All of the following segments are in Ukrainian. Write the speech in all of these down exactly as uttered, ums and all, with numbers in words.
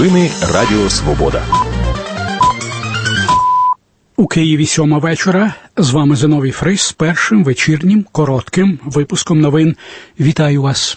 ефірі Радіо Свобода. У Києві сьома вечора. З вами Зиновій Фрис з першим вечірнім, коротким випуском новин. Вітаю вас.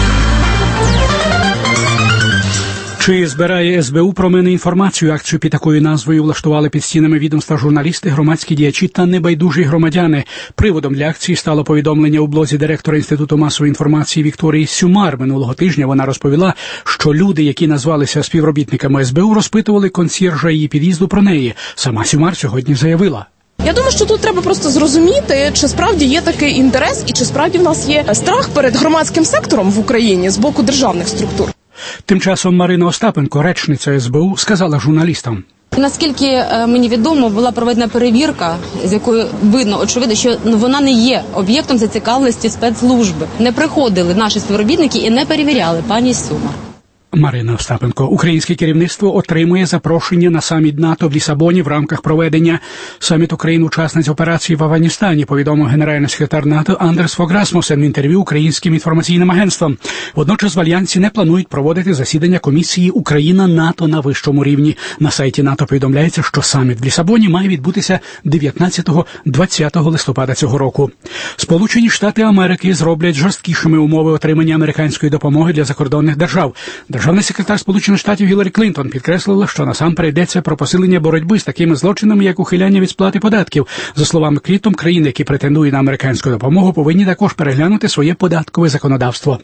Чи збирає ес бе у про мене інформацію? Акцію під такою назвою влаштували під стінами відомства журналісти, громадські діячі та небайдужі громадяни. Приводом для акції стало повідомлення у блозі директора Інституту масової інформації Вікторії Сюмар. Минулого тижня вона розповіла, що люди, які назвалися співробітниками ес бе у, розпитували консьєржа її під'їзду про неї. Сама Сюмар сьогодні заявила: я думаю, що тут треба просто зрозуміти, чи справді є такий інтерес і чи справді в нас є страх перед громадським сектором в Україні з боку державних структур. Тим часом Марина Остапенко, речниця ес бе у, сказала журналістам: наскільки мені відомо, була проведена перевірка, з якої видно, очевидно, що вона не є об'єктом зацікавленості спецслужби. Не приходили наші співробітники і не перевіряли пані Сюмар. Марина Остапенко. Українське керівництво отримує запрошення на саміт НАТО в Лісабоні в рамках проведення саміту країн-учасниць операції в Афганістані, повідомив генеральний секретар НАТО Андерс Фог Расмуссен в інтерв'ю українським інформаційним агентствам. Водночас в Альянсі не планують проводити засідання комісії Україна-НАТО на вищому рівні. На сайті НАТО повідомляється, що саміт в Лісабоні має відбутися дев'ятнадцятого-двадцятого листопада цього року. Сполучені Штати Америки зроблять жорсткішими умови отримання американської допомоги для закордонних держав. Державний секретар Сполучених Штатів Гіларі Клінтон підкреслила, що насамперед йдеться про посилення боротьби з такими злочинами, як ухиляння від сплати податків. За словами Клінтон, країни, які претендують на американську допомогу, повинні також переглянути своє податкове законодавство.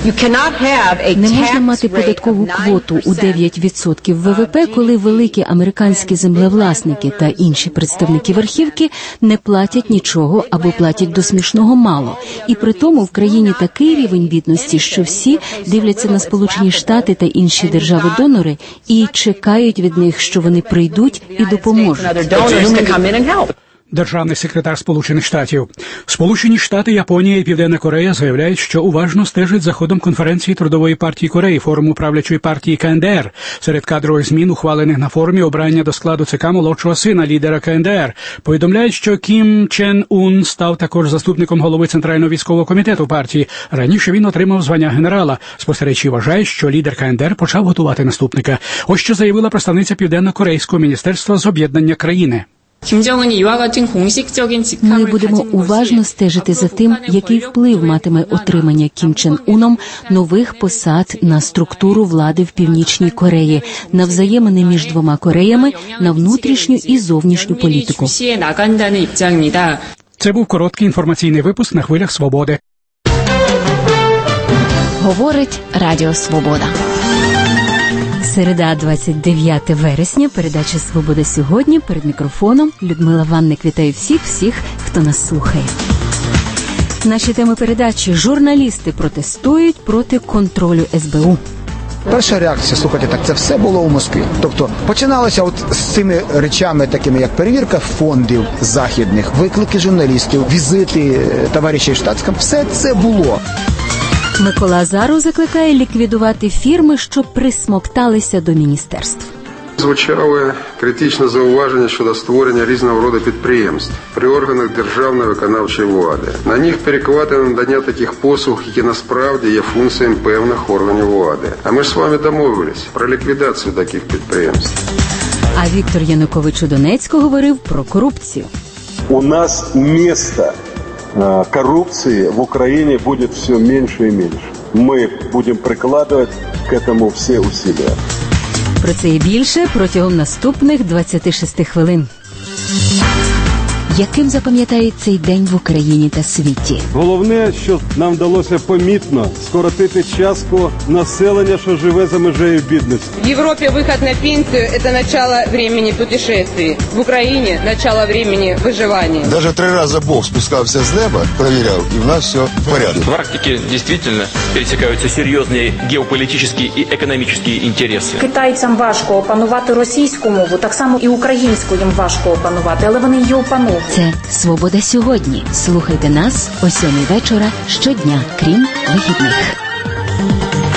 Не можна мати податкову квоту у дев'ять відсотків ве ве пе, коли великі американські землевласники та інші представники верхівки не платять нічого або платять до смішного мало. І при тому в країні такий рівень бідності, що всі дивляться на Сполучені Штати та інші держави-донори і чекають від них, що вони прийдуть і допоможуть. Державний секретар Сполучених Штатів. Сполучені Штати, Японія і Південна Корея заявляють, що уважно стежать за ходом конференції Трудової партії Кореї, форуму правлячої партії ка ен де ер. Серед кадрових змін, ухвалених на форумі, обрання до складу ЦК молодшого сина лідера ка ен де ер. Повідомляють, що Кім Чен Ун став також заступником голови Центрального військового комітету партії. Раніше він отримав звання генерала. Спостерігачі вважають, що лідер ка ен де ер почав готувати наступника. Ось що заявила представниця Південно-Корейського міністерства з об'єднання країни. Ми будемо уважно стежити за тим, який вплив матиме отримання Кім Чен Уном нових посад на структуру влади в Північній Кореї, на взаємини між двома Кореями, на внутрішню і зовнішню політику. Це був короткий інформаційний випуск на хвилях Свободи. Говорить Радіо Свобода. Середа, двадцять дев'яте вересня, передача «Свобода сьогодні», перед мікрофоном Людмила Ванник. Вітаю всіх-всіх, хто нас слухає. Наші теми передачі: журналісти протестують проти контролю ес бе у. Перша реакція, слухайте, так це все було у Москві. Тобто починалося от з цими речами, такими як перевірка фондів західних, виклики журналістів, візити товаришів штатським. Все це було. Микола Азаров закликає ліквідувати фірми, що присмокталися до міністерств. Звучали критичне зауваження щодо створення різного роду підприємств при органах державної виконавчої влади. На них перекладено надання таких послуг, які насправді є функціями певних органів влади. А ми ж з вами домовились про ліквідацію таких підприємств. А Віктор Янукович у Донецьку говорив про корупцію. У нас місце коррупции в Украине будет все меньше и меньше. Мы будем прикладывать к этому все усилия. Про це і більше протягом наступних двадцяти шести хвилин. Яким запам'ятають цей день в Україні та світі? Головне, що нам вдалося помітно скоротити частку населення, що живе за межею бідності. В Європі вихід на пенсію – це начало времени путешествий. В Україні – начало времени виживання. Даже три рази Бог спускався з неба, перевіряв, і в нас все в порядку. В практике действительно пересекаются серьезные геополитические и экономические интересы. Китайцям важко опанувати російську мову, так само і українську їм важко опанувати, але вони її опанують. Це «Свобода сьогодні». Слухайте нас о сьомій вечора щодня, крім вихідних.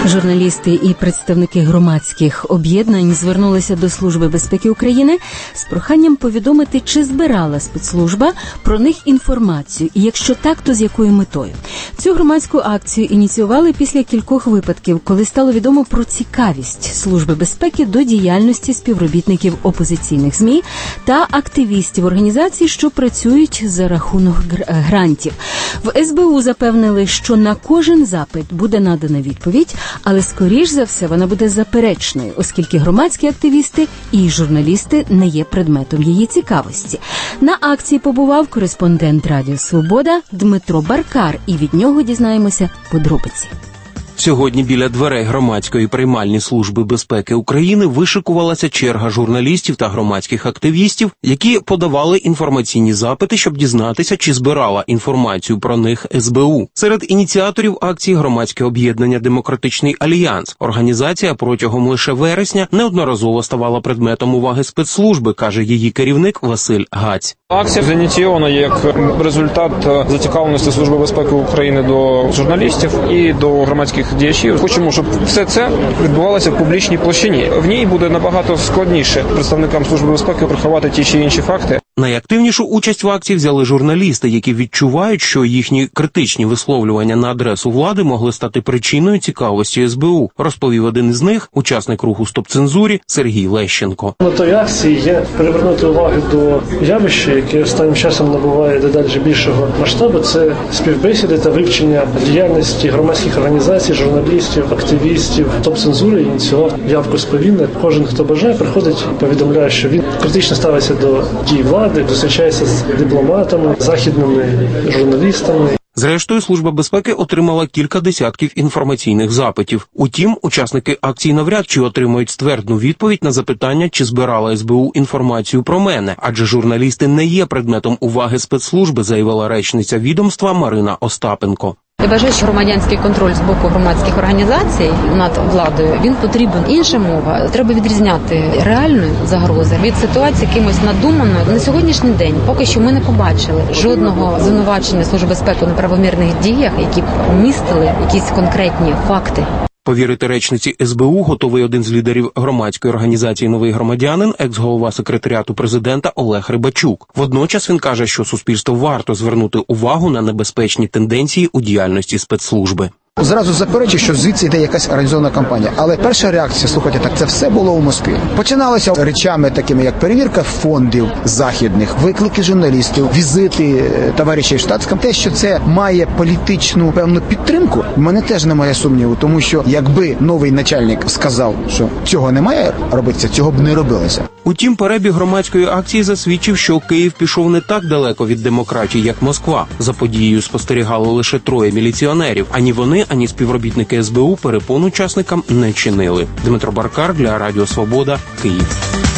Журналісти і представники громадських об'єднань звернулися до Служби безпеки України з проханням повідомити, чи збирала спецслужба про них інформацію, і якщо так, то з якою метою. Цю громадську акцію ініціювали після кількох випадків, коли стало відомо про цікавість Служби безпеки до діяльності співробітників опозиційних ЗМІ та активістів організацій, що працюють за рахунок грантів. В ес бе у запевнили, що на кожен запит буде надана відповідь, але, скоріш за все, вона буде заперечною, оскільки громадські активісти і журналісти не є предметом її цікавості. На акції побував кореспондент Радіо Свобода Дмитро Баркар, і від нього дізнаємося подробиці. Сьогодні біля дверей громадської приймальні Служби безпеки України вишикувалася черга журналістів та громадських активістів, які подавали інформаційні запити, щоб дізнатися, чи збирала інформацію про них ес бе у. Серед ініціаторів акції громадське об'єднання «Демократичний альянс». Організація протягом лише вересня неодноразово ставала предметом уваги спецслужби, каже її керівник Василь Гаць. Акція зініційована як результат зацікавленості Служби безпеки України до журналістів і до громадських діячів. Хочемо, щоб все це відбувалося в публічній площині. В ній буде набагато складніше представникам Служби безпеки приховати ті чи інші факти. Найактивнішу участь в акції взяли журналісти, які відчувають, що їхні критичні висловлювання на адресу влади могли стати причиною цікавості ес бе у, розповів один із них, учасник руху «Стоп-цензурі» Сергій Лещенко. Метою акції є привернути увагу до явища, яке останнім часом набуває дедалі більшого масштабу. Це співбесіди та вивчення діяльності громадських організацій, журналістів, активістів. «Стоп-цензури» ініціював явку з повинна. Кожен, хто бажає, приходить і повідомляє, що він критично ставиться до дій влади, зустрічається з дипломатами, західними журналістами. Зрештою, Служба безпеки отримала кілька десятків інформаційних запитів. Утім, учасники акції навряд чи отримають ствердну відповідь на запитання, чи збирала ес бе у інформацію про мене, адже журналісти не є предметом уваги спецслужби, заявила речниця відомства Марина Остапенко. Я вважаю, що громадянський контроль з боку громадських організацій над владою, він потрібен. Інша мова, треба відрізняти реальну загрозу від ситуації якимось надуманою. На сьогоднішній день поки що ми не побачили жодного звинувачення Служби безпеки у неправомірних діях, які б містили якісь конкретні факти. Повірити речниці ес бе у готовий один з лідерів громадської організації «Новий громадянин», екс-голова секретаріату президента Олег Рибачук. Водночас він каже, що суспільство варто звернути увагу на небезпечні тенденції у діяльності спецслужби. Зразу заперечу, що звідси йде якась організована кампанія. Але перша реакція, слухайте, так це все було у Москві. Починалося речами такими, як перевірка фондів західних, виклики журналістів, візити товаришів штатським. Те, що це має політичну певну підтримку, в мене теж немає сумніву, тому що якби новий начальник сказав, що цього не має робитися, цього б не робилося. Утім, перебіг громадської акції засвідчив, що Київ пішов не так далеко від демократії, як Москва. За подією спостерігало лише троє міліціонерів. Ані вони, ані співробітники ес бе у перепон учасникам не чинили. Дмитро Баркар для Радіо Свобода, Київ.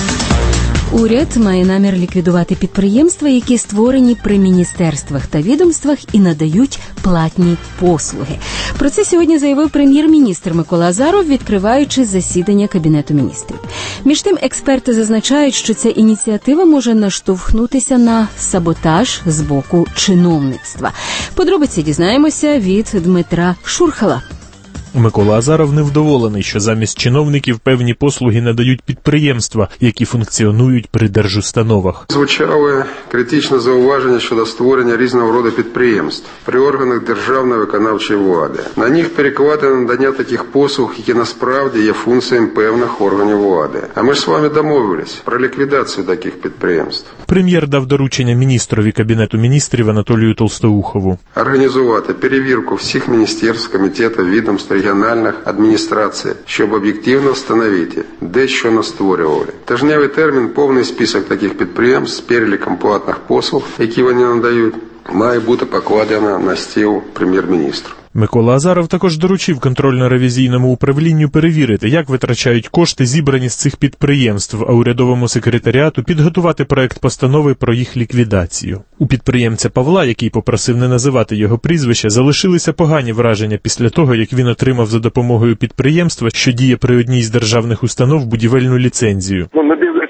Уряд має намір ліквідувати підприємства, які створені при міністерствах та відомствах і надають платні послуги. Про це сьогодні заявив прем'єр-міністр Микола Азаров, відкриваючи засідання Кабінету міністрів. Між тим, експерти зазначають, що ця ініціатива може наштовхнутися на саботаж з боку чиновництва. Подробиці дізнаємося від Дмитра Шурхала. Микола Азаров невдоволений, що замість чиновників певні послуги надають підприємства, які функціонують при держустановах. Звучали критичні зауваження щодо створення різного роду підприємств при органах державної виконавчої влади. На них перекладено надання таких послуг, які насправді є функціями певних органів влади. А ми ж з вами домовились про ліквідацію таких підприємств. Прем'єр дав доручення міністрові Кабінету міністрів Анатолію Толстоухову організувати перевірку всіх міністерств, комітетів, відомств, регіональних адміністрацій, щоб об'єктивно встановити, де що настворювали. Тижневий термін, повний список таких підприємств з переліком платних послуг, які вони надають, має бути покладено на стіл прем'єр-міністру. Микола Азаров також доручив контрольно-ревізійному управлінню перевірити, як витрачають кошти, зібрані з цих підприємств, а урядовому секретаріату підготувати проект постанови про їх ліквідацію. У підприємця Павла, який попросив не називати його прізвище, залишилися погані враження після того, як він отримав за допомогою підприємства, що діє при одній з державних установ, будівельну ліцензію. Ну, не дивлячись на те,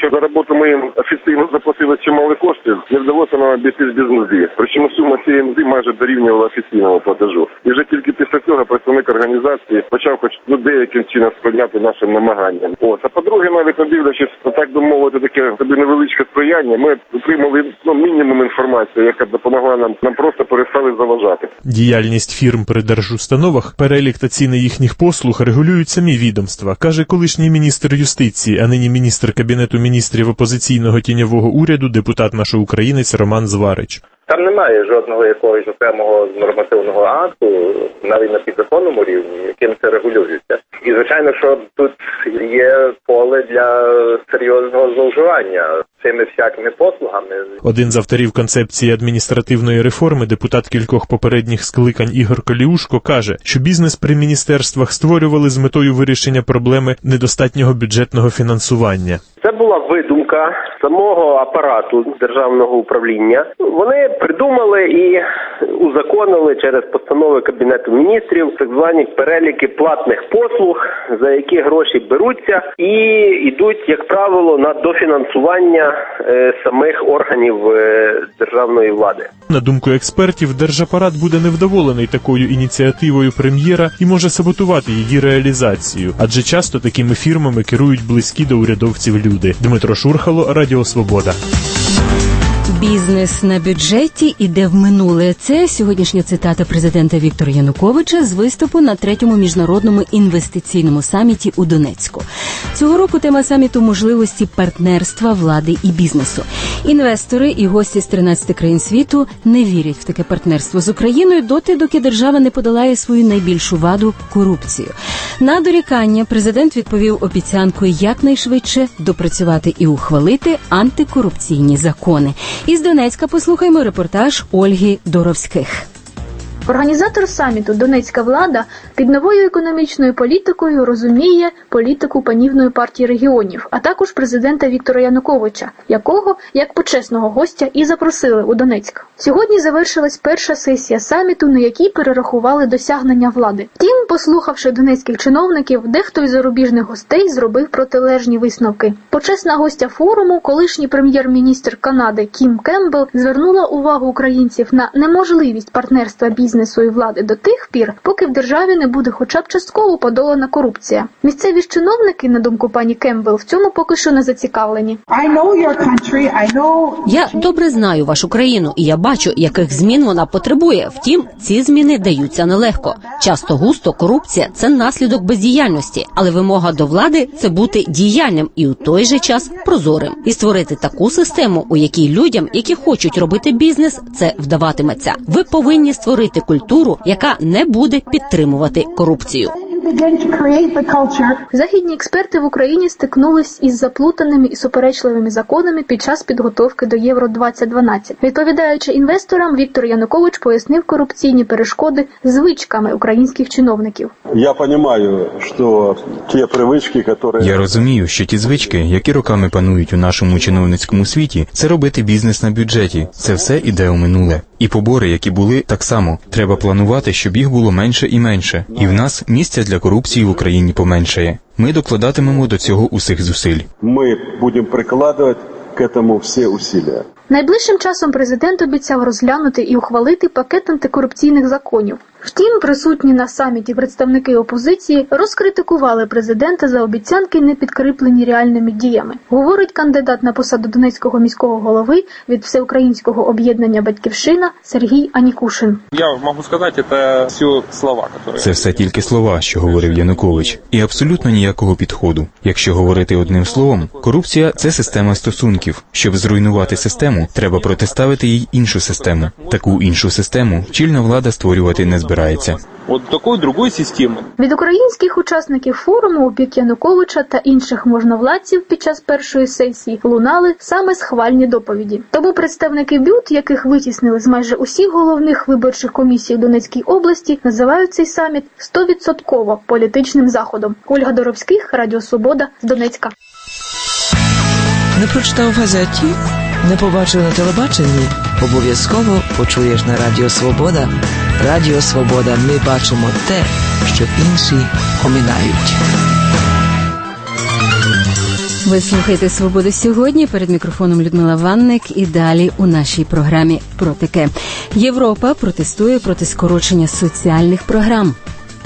що за роботу ми їм офіційно заплатили чимало коштів, не вдалося нам обійтись без мзди. Причому сума цієї мзди майже дорівнювала офіційному платежу. І вже тільки після цього представник організації почав хоч ну, деяким чином сприйняти нашим намаганням. От. А по-друге, навіть не дивлячись, так би мовити, таке тобі невеличке сприяння, ми отримали ну, мінімум інформації, яка допомогла нам, нам просто перестали заважати. Діяльність фірм при держустановах, перелік та ціни їхніх послуг регулюють самі відомства, каже колишній міністр юстиції, а нині міністр Кабінету міністрів опозиційного тіньового уряду, депутат наш українець Роман Зварич. Там немає жодного якогось окремого нормативного акту, навіть на підзаконному рівні, яким це регулюється. І, звичайно, що тут є поле для серйозного зловживання цими всякими послугами. Один з авторів концепції адміністративної реформи, депутат кількох попередніх скликань Ігор Коліушко, каже, що бізнес при міністерствах створювали з метою вирішення проблеми недостатнього бюджетного фінансування. Це була видумка самого апарату державного управління. Вони придумали і узаконили через постанови Кабінету міністрів так звані переліки платних послуг, за які гроші беруться і йдуть, як правило, на дофінансування е, самих органів е, державної влади. На думку експертів, держапарат буде невдоволений такою ініціативою прем'єра і може саботувати її реалізацію, адже часто такими фірмами керують близькі до урядовців люди. Дмитро Шурхало, Радіо Свобода. Бізнес на бюджеті іде в минуле. Це сьогоднішня цитата президента Віктора Януковича з виступу на третьому міжнародному інвестиційному саміті у Донецьку. Цього року тема саміту – можливості партнерства влади і бізнесу. Інвестори і гості з тринадцяти країн світу не вірять в таке партнерство з Україною доти, доки держава не подолає свою найбільшу ваду – корупцію. На дорікання президент відповів обіцянкою якнайшвидше допрацювати і ухвалити антикорупційні закони. Із Донецька послухаймо репортаж Ольги Доровських. Організатор саміту «Донецька влада» під новою економічною політикою розуміє політику панівної партії регіонів, а також президента Віктора Януковича, якого, як почесного гостя, і запросили у Донецьк. Сьогодні завершилась перша сесія саміту, на якій перерахували досягнення влади. Втім, послухавши донецьких чиновників, дехто із зарубіжних гостей зробив протилежні висновки. Почесна гостя форуму, колишній прем'єр-міністр Канади Кім Кембл, звернула увагу українців на неможливість партнерства бізнесу бізнесу і влади до тих пір, поки в державі не буде хоча б частково подолана корупція. Місцеві ж чиновники, на думку пані Кембл, в цьому поки що не зацікавлені. Я добре знаю вашу країну, і я бачу, яких змін вона потребує. Втім, ці зміни даються нелегко. Часто густо корупція – це наслідок бездіяльності, але вимога до влади – це бути діяльним і у той же час прозорим. І створити таку систему, у якій людям, які хочуть робити бізнес, це вдаватиметься. Ви повинні створити культуру, яка не буде підтримувати корупцію. Західні експерти в Україні стикнулись із заплутаними і суперечливими законами під час підготовки до Євро двадцять дванадцять. Відповідаючи інвесторам, Віктор Янукович пояснив корупційні перешкоди звичками українських чиновників. Я розумію, що ті привички, які... Я розумію, що ті звички, які роками панують у нашому чиновницькому світі, це робити бізнес на бюджеті. Це все іде у минуле. І побори, які були, так само. Треба планувати, щоб їх було менше і менше. І в нас місця для корупції в Україні поменшає. Ми докладатимемо до цього усіх зусиль. Ми будемо прикладати к этому всі усилля. Найближчим часом президент обіцяв розглянути і ухвалити пакет антикорупційних законів. Втім, присутні на саміті представники опозиції розкритикували президента за обіцянки, не підкріплені реальними діями. Говорить кандидат на посаду Донецького міського голови від Всеукраїнського об'єднання «Батьківщина» Сергій Анікушин. Я можу сказати, це всі слова, які... Це все тільки слова, що говорив Янукович. І абсолютно ніякого підходу. Якщо говорити одним словом, корупція – це система стосунків. Щоб зруйнувати систему, треба протиставити їй іншу систему. Таку іншу систему чільна влада створювати не збирається. От такої другої системи. Від українських учасників форуму у бік Януковича та інших можновладців під час першої сесії лунали саме схвальні доповіді. Тому представники БЮТ, яких витіснили з майже усіх головних виборчих комісій у Донецькій області, називають цей саміт сто відсотків політичним заходом. Ольга Доровських, Радіо Свобода, з Донецька. Не прочитав в газеті? Не побачив на телебаченні? Обов'язково почуєш на Радіо Свобода. Радіо Свобода. Ми бачимо те, що інші оминають. Ви слухаєте «Свободу сьогодні». Перед мікрофоном Людмила Ванник. І далі у нашій програмі про таке. Європа протестує проти скорочення соціальних програм.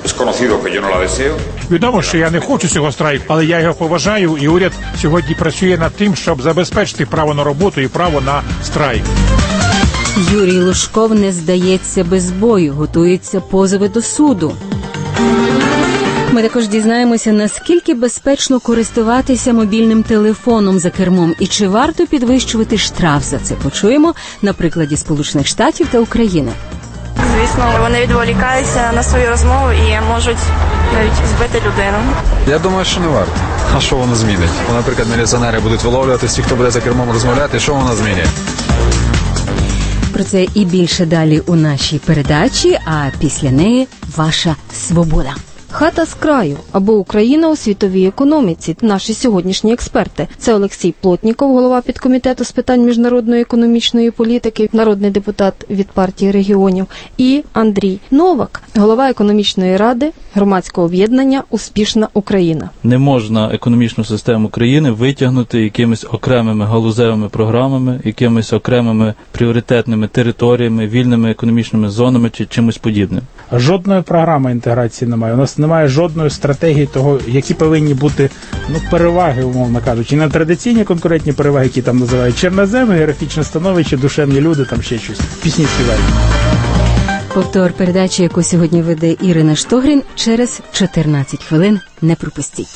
Відомо, що я не хочу цього страйку, але я його поважаю, і уряд сьогодні працює над тим, щоб забезпечити право на роботу і право на страйк. Юрій Лужков не здається без бою, готуються позови до суду. Ми також дізнаємося, наскільки безпечно користуватися мобільним телефоном за кермом і чи варто підвищувати штраф за це. Почуємо на прикладі Сполучених Штатів та України. Звісно, вони відволікаються на свою розмову і можуть навіть збити людину. Я думаю, що не варто. А що воно змінить? Наприклад, міліціонери будуть виловлювати всіх, хто буде за кермом розмовляти, що воно змінить? Про це і більше далі у нашій передачі, а після неї «Ваша свобода». Хата з краю або Україна у світовій економіці. Наші сьогоднішні експерти. Це Олексій Плотніков, голова підкомітету з питань міжнародної економічної політики, народний депутат від партії регіонів, і Андрій Новак, голова економічної ради громадського об'єднання «Успішна Україна». Не можна економічну систему країни витягнути якимись окремими галузевими програмами, якимись окремими пріоритетними територіями, вільними економічними зонами чи чимось подібним. Жодної програми інтеграції немає. У нас немає жодної стратегії того, які повинні бути ну, переваги, умовно кажучи. І не традиційні конкурентні переваги, які там називають чорноземи, географічне становище, душевні люди, там ще щось. Пісні співають. Повтор передачі, яку сьогодні веде Ірина Штогрін, через чотирнадцять хвилин. Не пропустіть.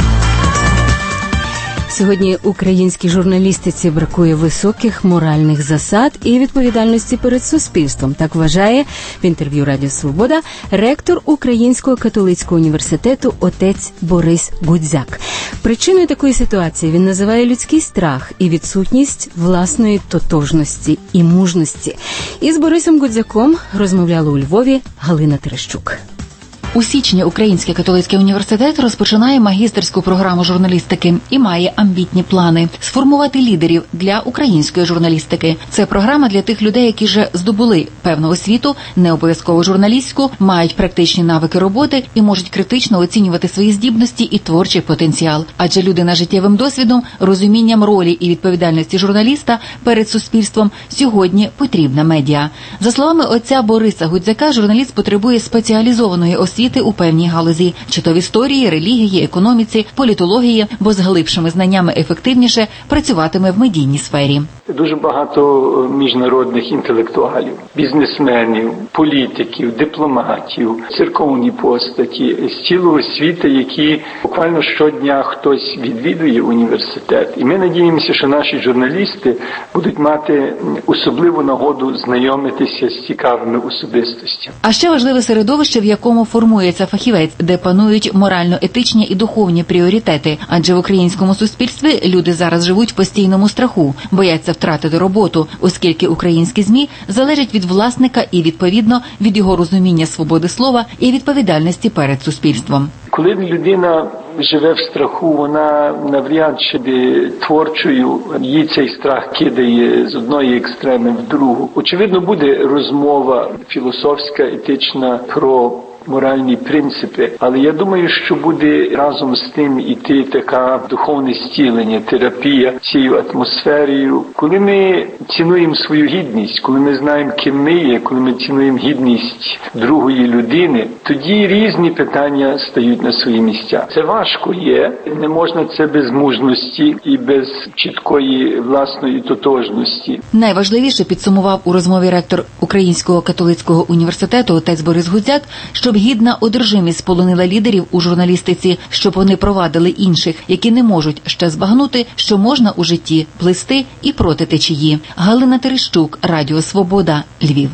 Сьогодні українській журналістиці бракує високих моральних засад і відповідальності перед суспільством. Так вважає в інтерв'ю Радіо Свобода ректор Українського католицького університету отець Борис Гудзяк. Причиною такої ситуації він називає людський страх і відсутність власної тотожності і мужності. Із Борисом Гудзяком розмовляла у Львові Галина Терещук. У січні Український католицький університет розпочинає магістерську програму журналістики і має амбітні плани – сформувати лідерів для української журналістики. Це програма для тих людей, які вже здобули певну освіту, не обов'язково журналістську, мають практичні навики роботи і можуть критично оцінювати свої здібності і творчий потенціал. Адже людина з життєвим досвідом, розумінням ролі і відповідальності журналіста перед суспільством сьогодні потрібна медіа. За словами отця Бориса Гудзяка, журналіст потребує спеціалізованої освіти у певній галузі, чи то в історії, релігії, економіці, політології, бо з глибшими знаннями ефективніше працюватиме в медійній сфері. Дуже багато міжнародних інтелектуалів, бізнесменів, політиків, дипломатів, церковні постаті з цілого світу, які буквально щодня хтось відвідує університет. І ми надіємося, що наші журналісти будуть мати особливу нагоду знайомитися з цікавими особистостями. А ще важливе середовище, в якому формується фахівець, де панують морально-етичні і духовні пріоритети. Адже в українському суспільстві люди зараз живуть в постійному страху, бояться втратити роботу, оскільки українські ЗМІ залежать від власника і, відповідно, від його розуміння свободи слова і відповідальності перед суспільством. Коли людина живе в страху, вона навряд чи творчою, її цей страх кидає з одної екстреми в другу. Очевидно, буде розмова філософська, етична про моральні принципи, але я думаю, що буде разом з тим іти така духовне зцілення, терапія цією атмосферою. Коли ми цінуємо свою гідність, коли ми знаємо, ким ми є, коли ми цінуємо гідність другої людини, тоді різні питання стають на свої місця. Це важко є, не можна це без мужності і без чіткої власної тотожності. Найважливіше підсумував у розмові ректор Українського католицького університету отець Борис Гудзяк, щоб гідна одержимість сполонила лідерів у журналістиці, щоб вони провадили інших, які не можуть ще збагнути, що можна у житті плисти і проти течії. Галина Терещук, Радіо Свобода, Львів.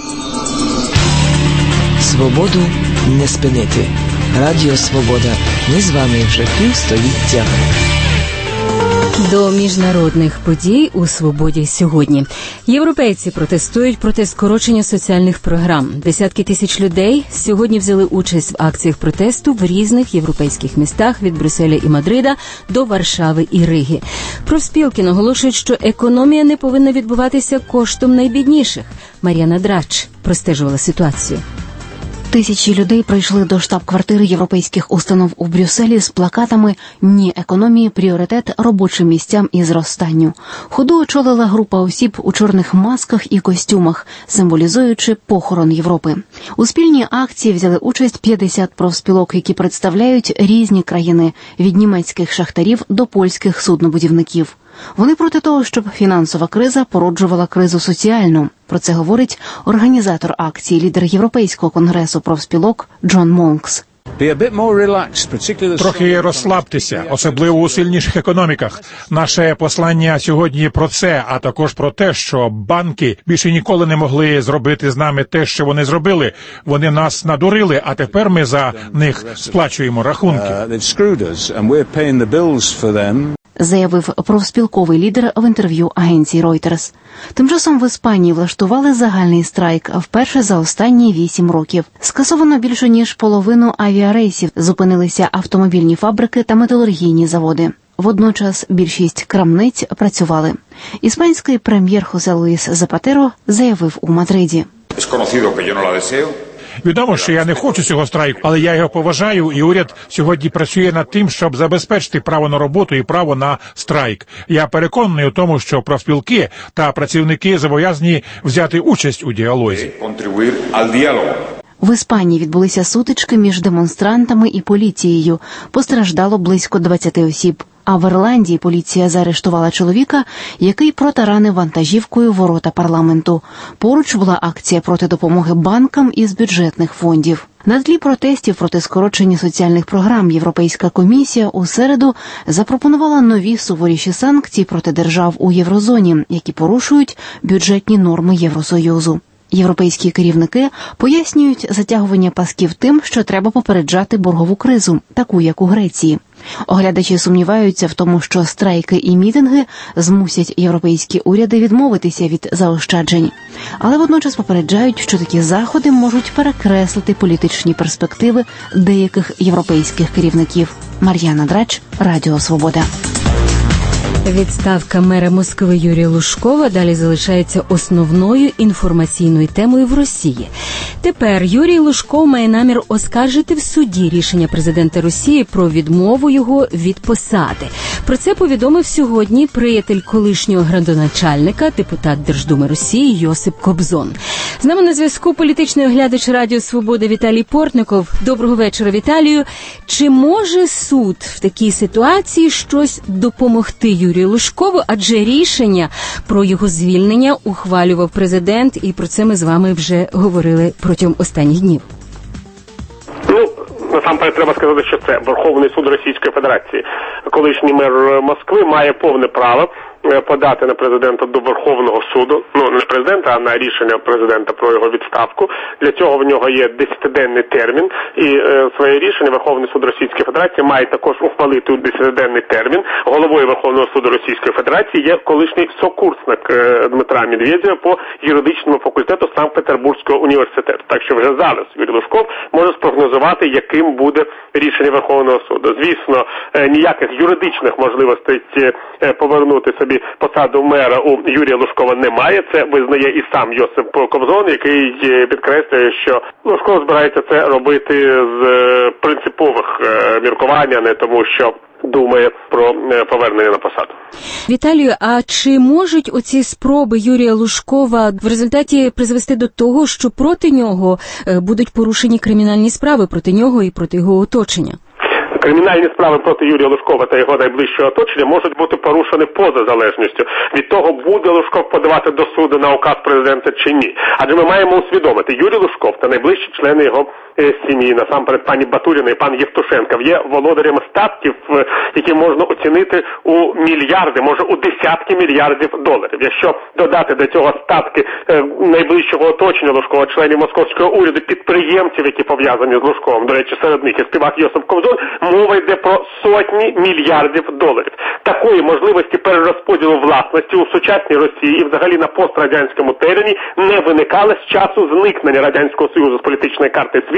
Свободу не спинити. Радіо Свобода. Ми з вами вже півстоліття. До міжнародних подій у «Свободі» сьогодні. Європейці протестують проти скорочення соціальних програм. Десятки тисяч людей сьогодні взяли участь в акціях протесту в різних європейських містах від Брюсселя і Мадрида до Варшави і Риги. Профспілки наголошують, що економія не повинна відбуватися коштом найбідніших. Мар'яна Драч простежувала ситуацію. Тисячі людей прийшли до штаб-квартири європейських установ у Брюсселі з плакатами «Ні економії, пріоритет робочим місцям і зростанню». Ходу очолила група осіб у чорних масках і костюмах, символізуючи похорон Європи. У спільній акції взяли участь п'ятдесят профспілок, які представляють різні країни – від німецьких шахтарів до польських суднобудівників. Вони проти того, щоб фінансова криза породжувала кризу соціальну. Про це говорить організатор акції, лідер Європейського конгресу профспілок Джон Монкс. Трохи розслабтеся, особливо у сильніших економіках. Наше послання сьогодні про це, а також про те, що банки більше ніколи не могли зробити з нами те, що вони зробили. Вони нас надурили, а тепер ми за них сплачуємо рахунки. Заявив профспілковий лідер в інтерв'ю агенції Reuters. Тим часом в Іспанії влаштували загальний страйк, вперше за останні вісім років. Скасовано більше ніж половину авіарейсів, зупинилися автомобільні фабрики та металургійні заводи. Водночас більшість крамниць працювали. Іспанський прем'єр Хосе Луїс Запатеро заявив у Мадриді. Відомо, що я не хочу цього страйку, але я його поважаю, і уряд сьогодні працює над тим, щоб забезпечити право на роботу і право на страйк. Я переконаний у тому, що профспілки та працівники зобов'язані взяти участь у діалозі. В Іспанії відбулися сутички між демонстрантами і поліцією. Постраждало близько двадцяти осіб. А в Ірландії поліція заарештувала чоловіка, який протаранив вантажівкою ворота парламенту. Поруч була акція проти допомоги банкам із бюджетних фондів. На тлі протестів проти скорочення соціальних програм Європейська комісія у середу запропонувала нові суворіші санкції проти держав у єврозоні, які порушують бюджетні норми Євросоюзу. Європейські керівники пояснюють затягування пасків тим, що треба попереджати боргову кризу, таку як у Греції. Оглядачі сумніваються в тому, що страйки і мітинги змусять європейські уряди відмовитися від заощаджень. Але водночас попереджають, що такі заходи можуть перекреслити політичні перспективи деяких європейських керівників. Мар'яна Драч, Радіо Свобода. Відставка мера Москви Юрія Лужкова далі залишається основною інформаційною темою в Росії. Тепер Юрій Лужков має намір оскаржити в суді рішення президента Росії про відмову його від посади. Про це повідомив сьогодні приятель колишнього градоначальника, депутат Держдуми Росії Йосип Кобзон. З нами на зв'язку політичний оглядач Радіо Свобода Віталій Портников. Доброго вечора, Віталію. Чи може суд в такій ситуації щось допомогти Юрію Лужкову, адже рішення про його звільнення ухвалював президент, і про це ми з вами вже говорили протягом останніх днів. Ну, насамперед треба сказати, що це Верховний суд Російської Федерації. Колишній мер Москви має повне право подати на президента до Верховного суду, ну не президента, а на рішення президента про його відставку. Для цього в нього є десятиденний термін, і е, своє рішення Верховний суд Російської Федерації має також ухвалити у десятиденний термін. Головою Верховного суду Російської Федерації є колишній сокурсник е, Дмитра Медведєва по юридичному факультету Санкт-Петербурзького університету. Так що вже зараз Юрій Лужков може спрогнозувати, яким буде рішення Верховного суду. Звісно, е, ніяких юридичних можливостей е, повернути собі посаду мера у Юрія Лужкова немає. Це визнає і сам Йосип Кобзон, який підкреслює, що Лужков збирається це робити з принципових міркувань, а не тому, що думає про повернення на посаду. Віталію, а чи можуть оці спроби Юрія Лужкова в результаті призвести до того, що проти нього будуть порушені кримінальні справи проти нього і проти його оточення? Кримінальні справи проти Юрія Лужкова та його найближчого оточення можуть бути порушені поза залежністю від того, буде Лужков подавати до суду на указ президента чи ні. Адже ми маємо усвідомити, Юрій Лужков та найближчі члени його е, сім'ї, насамперед пані Батуріна і пан Євтушенков, є володарями статків, е, які можна оцінити у мільярди, може у десятки мільярдів доларів. Якщо додати до цього статки е, найближчого оточення Лужкова, членів московського уряду, підприємців, які пов'язані з Лужковим, до речі, серед них і співак Йосип Кобзон, мова йде про сотні мільярдів доларів. Такої можливості перерозподілу власності у сучасній Росії і взагалі на пострадянському терені не виникало з часу зникнення Радянського Союзу з політичної карти світу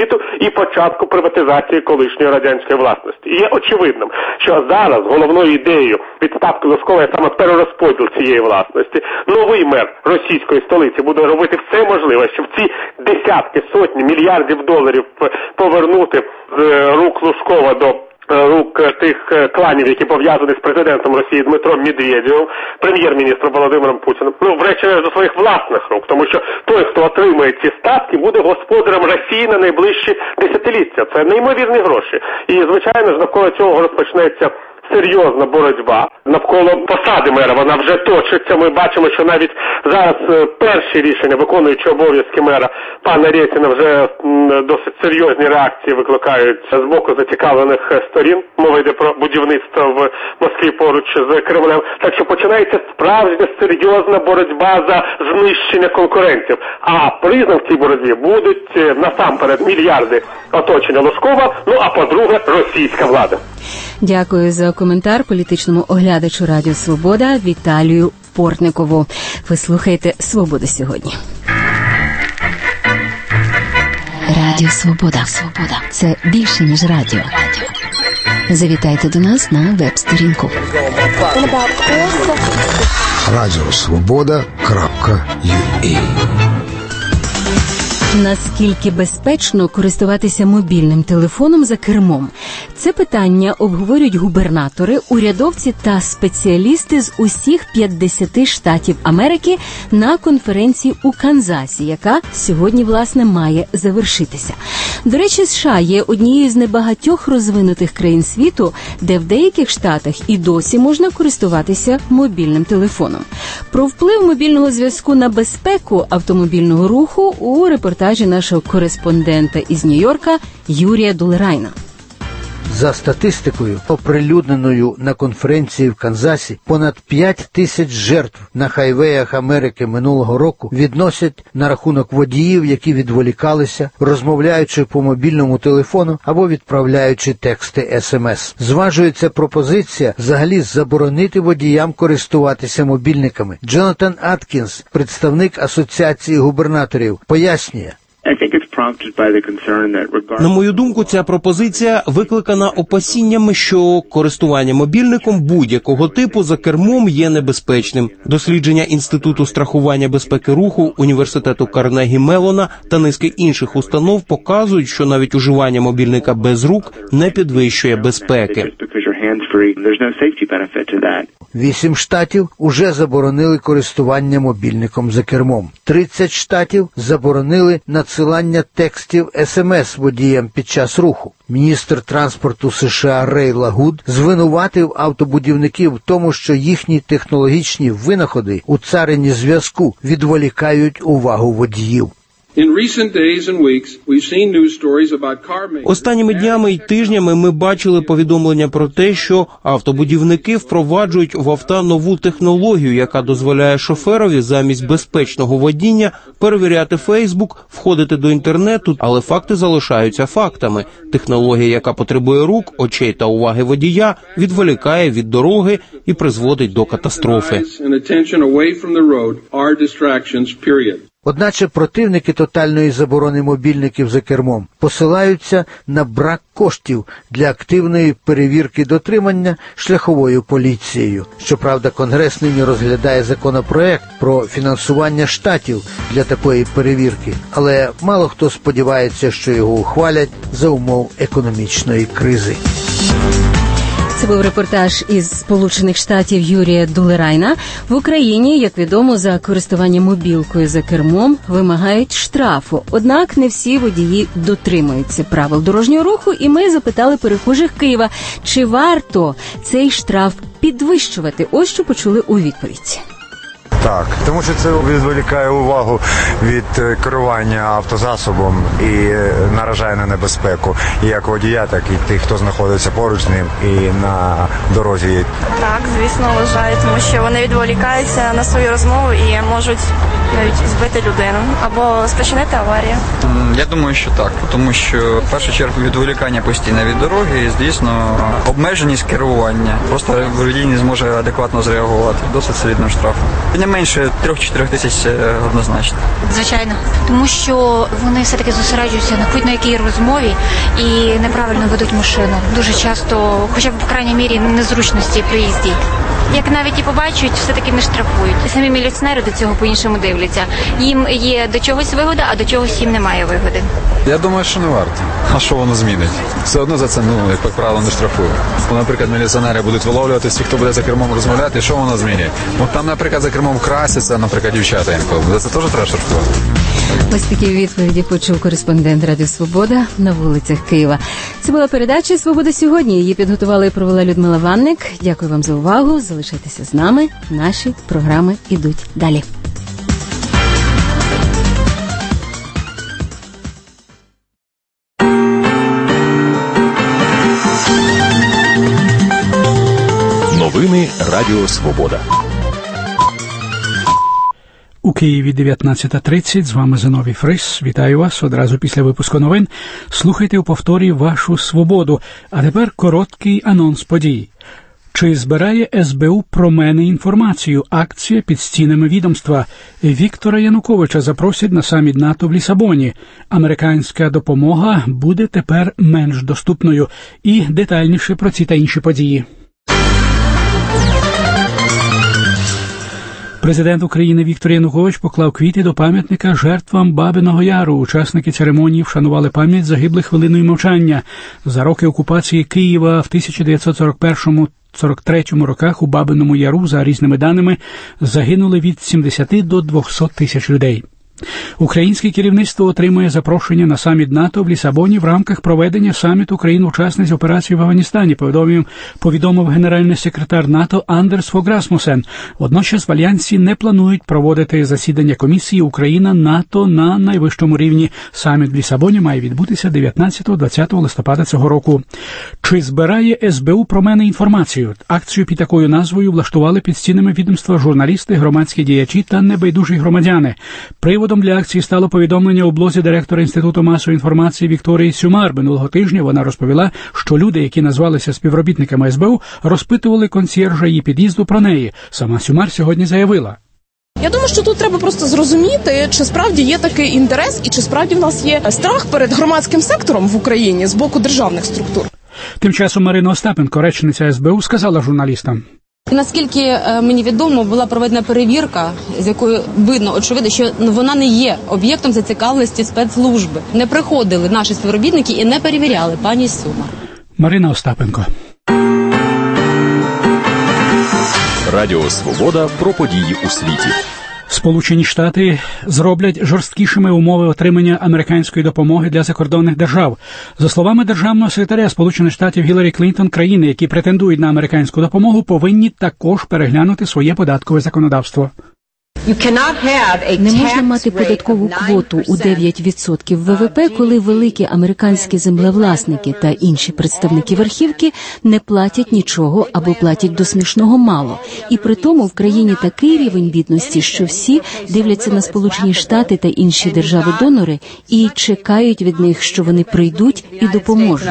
світу і початку приватизації колишньої радянської власності. І є очевидним, що зараз головною ідеєю відставки Лужкова є саме перерозподіл цієї власності. Новий мер російської столиці буде робити все можливе, щоб ці десятки, сотні мільярдів доларів повернути з рук Лужкова до рук тих кланів, які пов'язані з президентом Росії Дмитром Медведєвим, прем'єр-міністром Володимиром Путіним, ну, врешті-решт, до своїх власних рук, тому що той, хто отримає ці статки, буде господарем Росії на найближчі десятиліття. Це неймовірні гроші. І, звичайно ж, навколо цього розпочнеться серйозна боротьба навколо посади мера. Вона вже точиться. Ми бачимо, що навіть зараз перші рішення, виконуючи обов'язки мера пана Рєтіна, вже досить серйозні реакції викликають з боку зацікавлених сторін. Мова йде про будівництво в Москві поруч з Кремлем. Так що починається справжня серйозна боротьба за знищення конкурентів. А призом в цій боротьбі будуть насамперед мільярди оточення Лужкова, ну а по-друге, російська влада. Дякую за коментар політичному оглядачу Радіо Свобода Віталію Портникову. Ви слухаєте «Свобода сьогодні». Радіо Свобода. Свобода. Це більше, ніж радіо. Завітайте до нас на веб-сторінку. радіосвобода крапка ю а. Наскільки безпечно користуватися мобільним телефоном за кермом? Це питання обговорюють губернатори, урядовці та спеціалісти з усіх п'ятдесяти штатів Америки на конференції у Канзасі, яка сьогодні, власне, має завершитися. До речі, США є однією з небагатьох розвинутих країн світу, де в деяких штатах і досі можна користуватися мобільним телефоном. Про вплив мобільного зв'язку на безпеку автомобільного руху у репортажі нашого кореспондента із Нью-Йорка Юрія Дулерайна. За статистикою, оприлюдненою на конференції в Канзасі, понад п'ять тисяч жертв на хайвеях Америки минулого року відносять на рахунок водіїв, які відволікалися, розмовляючи по мобільному телефону або відправляючи тексти ес ем ес. Зважується пропозиція взагалі заборонити водіям користуватися мобільниками. Джонатан Аткінс, представник Асоціації губернаторів, пояснює. На мою думку, ця пропозиція викликана опасіннями, що користування мобільником будь-якого типу за кермом є небезпечним. Дослідження Інституту страхування безпеки руху, Університету Карнегі Мелона та низки інших установ показують, що навіть уживання мобільника без рук не підвищує безпеки. Вісім штатів уже заборонили користування мобільником за кермом. тридцять штатів заборонили надсилання текстів ес ем ес водіям під час руху. Міністр транспорту США Рей Лагуд звинуватив автобудівників в тому, що їхні технологічні винаходи у царині зв'язку відволікають увагу водіїв. Останніми днями і тижнями ми бачили повідомлення про те, що автобудівники впроваджують в авто нову технологію, яка дозволяє шоферові замість безпечного водіння перевіряти Фейсбук, входити до інтернету, але факти залишаються фактами. Технологія, яка потребує рук, очей та уваги водія, відволікає від дороги і призводить до катастрофи. Одначе противники тотальної заборони мобільників за кермом посилаються на брак коштів для активної перевірки дотримання шляховою поліцією. Щоправда, Конгрес нині розглядає законопроект про фінансування штатів для такої перевірки, але мало хто сподівається, що його ухвалять за умов економічної кризи. Це був репортаж із Сполучених Штатів Юрія Дулерайна. В Україні, як відомо, за користування мобілкою за кермом вимагають штрафу. Однак не всі водії дотримуються правил дорожнього руху, і ми запитали перехожих Києва, чи варто цей штраф підвищувати. Ось що почули у відповідь. Так, тому що це відволікає увагу від керування автозасобом і наражає на небезпеку як водія, так і тих, хто знаходиться поруч з ним і на дорозі. Так, звісно, вважаю, тому що вони відволікаються на свою розмову і можуть навіть збити людину або спричинити аварію. Я думаю, що так, тому що в першу чергу відволікання постійно від дороги і, звісно, обмеженість керування. Просто водій не зможе адекватно зреагувати. Досить солідного штрафу. менше трьох-чотирьох тисяч однозначно. Звичайно, тому що вони все-таки зосереджуються на хоч на якій розмові і неправильно ведуть машину. Дуже часто, хоча б в крайній мірі, незручності при їзді. Як навіть і побачать, все-таки не штрафують. Самі міліціонери до цього по-іншому дивляться. Їм є до чогось вигода, а до чогось їм немає вигоди. Я думаю, що не варто. А що воно змінить? Все одно за це, ну, як правило, не штрафує. Бо, наприклад, міліціонери будуть виловлювати всіх, хто буде за кермом розмовляти, і що воно змінює? От там, наприклад, за кермом красяться, наприклад, дівчата інколи. За це теж треба штрафувати. Ось такі відповіді почув кореспондент Радіо Свобода на вулицях Києва. Це була передача «Свобода сьогодні». Її підготувала і провела Людмила Ванник. Дякую вам за увагу. Залишайтеся з нами. Наші програми ідуть далі. Новини Радіо Свобода. У Києві дев'ятнадцята тридцять, з вами Зиновій Фрис. Вітаю вас одразу після випуску новин. Слухайте у повторі вашу свободу. А тепер короткий анонс подій. Чи збирає ес бе у про мене інформацію? Акція під стінами відомства. Віктора Януковича запросять на саміт НАТО в Лісабоні. Американська допомога буде тепер менш доступною. І детальніше про ці та інші події. Президент України Віктор Янукович поклав квіти до пам'ятника жертвам Бабиного Яру. Учасники церемонії вшанували пам'ять загиблих хвилиною мовчання. За роки окупації Києва в тисяча дев'ятсот сорок першому - сорок третьому роках у Бабиному Яру, за різними даними, загинули від сімдесяти до двохсот тисяч людей. Українське керівництво отримує запрошення на саміт НАТО в Лісабоні в рамках проведення саміту країн-учасниць операції в Афганістані, повідомив, повідомив генеральний секретар НАТО Андерс Фог Расмусен. Водночас в Альянсі не планують проводити засідання комісії Україна-НАТО на найвищому рівні. Саміт в Лісабоні має відбутися дев'ятнадцятого-двадцятого листопада цього року. Чи збирає ес бе у про мене інформацію? Акцію під такою назвою влаштували під стінами відомства журналісти, громадські діячі та небайдужі громадяни. Приводом для акції стало повідомлення у блозі директора Інституту масової інформації Вікторії Сюмар. Минулого тижня вона розповіла, що люди, які назвалися співробітниками ес бе у, розпитували консьєржа її під'їзду про неї. Сама Сюмар сьогодні заявила: Я думаю, що тут треба просто зрозуміти, чи справді є такий інтерес і чи справді в нас є страх перед громадським сектором в Україні з боку державних структур. Тим часом Марина Остапенко, речниця ес бе у, сказала журналістам: Наскільки е, мені відомо, була проведена перевірка, з якою видно, очевидно, що вона не є об'єктом зацікавленості спецслужби. Не приходили наші співробітники і не перевіряли пані Сюмар. Марина Остапенко. Радіо Свобода про події у світі. Сполучені Штати зроблять жорсткішими умови отримання американської допомоги для закордонних держав. За словами державного секретаря Сполучених Штатів Гіларі Клінтон, країни, які претендують на американську допомогу, повинні також переглянути своє податкове законодавство. Не можна мати податкову квоту у дев'ять відсотків ве ве пе, коли великі американські землевласники та інші представники верхівки не платять нічого або платять до смішного мало. І при тому в країні такий рівень бідності, що всі дивляться на Сполучені Штати та інші держави-донори і чекають від них, що вони прийдуть і допоможуть.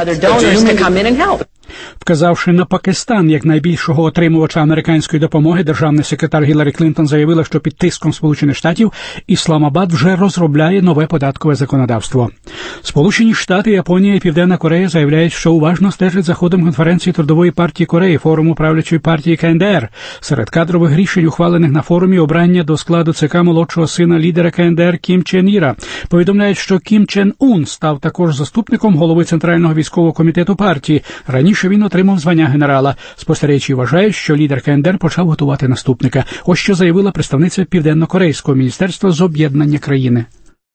Вказавши на Пакистан як найбільшого отримувача американської допомоги, державний секретар Гіларі Клінтон заявила, що під тиском Сполучених Штатів Ісламабад вже розробляє нове податкове законодавство. Сполучені Штати, Японія і Південна Корея заявляють, що уважно стежать за ходом конференції Трудової партії Кореї, форуму правлячої партії ка ен де ер. Серед кадрових рішень, ухвалених на форумі, обрання до складу це ка молодшого сина лідера ка ен де ер Кім Чен Іра. Повідомляють, що Кім Чен Ун став також заступником голови Центрального військового комітету партії. Раніше він отримав звання генерала. Спостерігачі вважають, що лідер ка ен де ер почав готувати наступника. Ось що заявила представниця Південно-Корейського міністерства з об'єднання країни.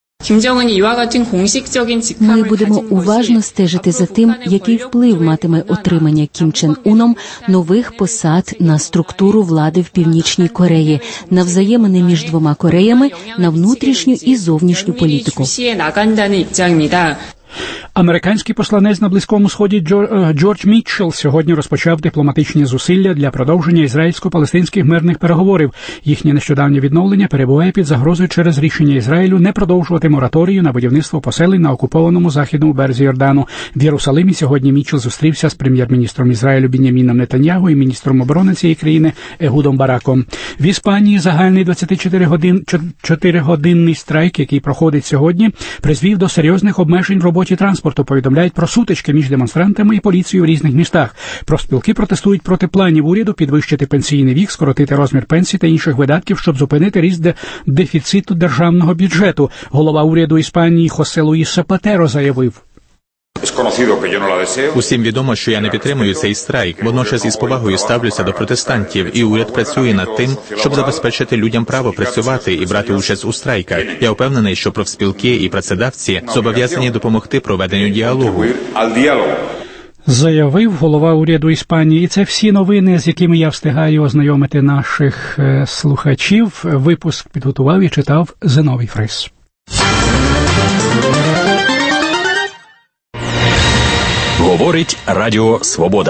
Ми будемо уважно стежити за тим, який вплив матиме отримання Кім Чен Уном нових посад на структуру влади в Північній Кореї, на взаємини між двома Кореями, на внутрішню і зовнішню політику. Американський посланець на Близькому Сході Джордж Мітчелл сьогодні розпочав дипломатичні зусилля для продовження ізраїльсько-палестинських мирних переговорів. Їхнє нещодавнє відновлення перебуває під загрозою через рішення Ізраїлю не продовжувати мораторію на будівництво поселень на окупованому західному березі Йордану. В Єрусалимі сьогодні Мітчелл зустрівся з прем'єр-міністром Ізраїлю Бін'яміном Нетаньягу і міністром оборони цієї країни Егудом Бараком. В Іспанії загальний двадцятичотиригодинний страйк, який проходить сьогодні, призвів до серйозних обмежень в роботі транспорту. Повідомляють про сутички між демонстрантами і поліцією в різних містах. Профспілки протестують проти планів уряду підвищити пенсійний вік, скоротити розмір пенсій та інших видатків, щоб зупинити ріст дефіциту державного бюджету. Голова уряду Іспанії Хосе Луїс Сапатеро заявив: Усім відомо, що я не підтримую цей страйк. Водночас із повагою ставлюся до протестантів, і уряд працює над тим, щоб забезпечити людям право працювати і брати участь у страйках. Я впевнений, що профспілки і працедавці зобов'язані допомогти проведенню діалогу. Заявив голова уряду Іспанії. І це всі новини, з якими я встигаю ознайомити наших е, слухачів. Випуск підготував і читав Зиновій Фрис. Говорить Радіо Свобода.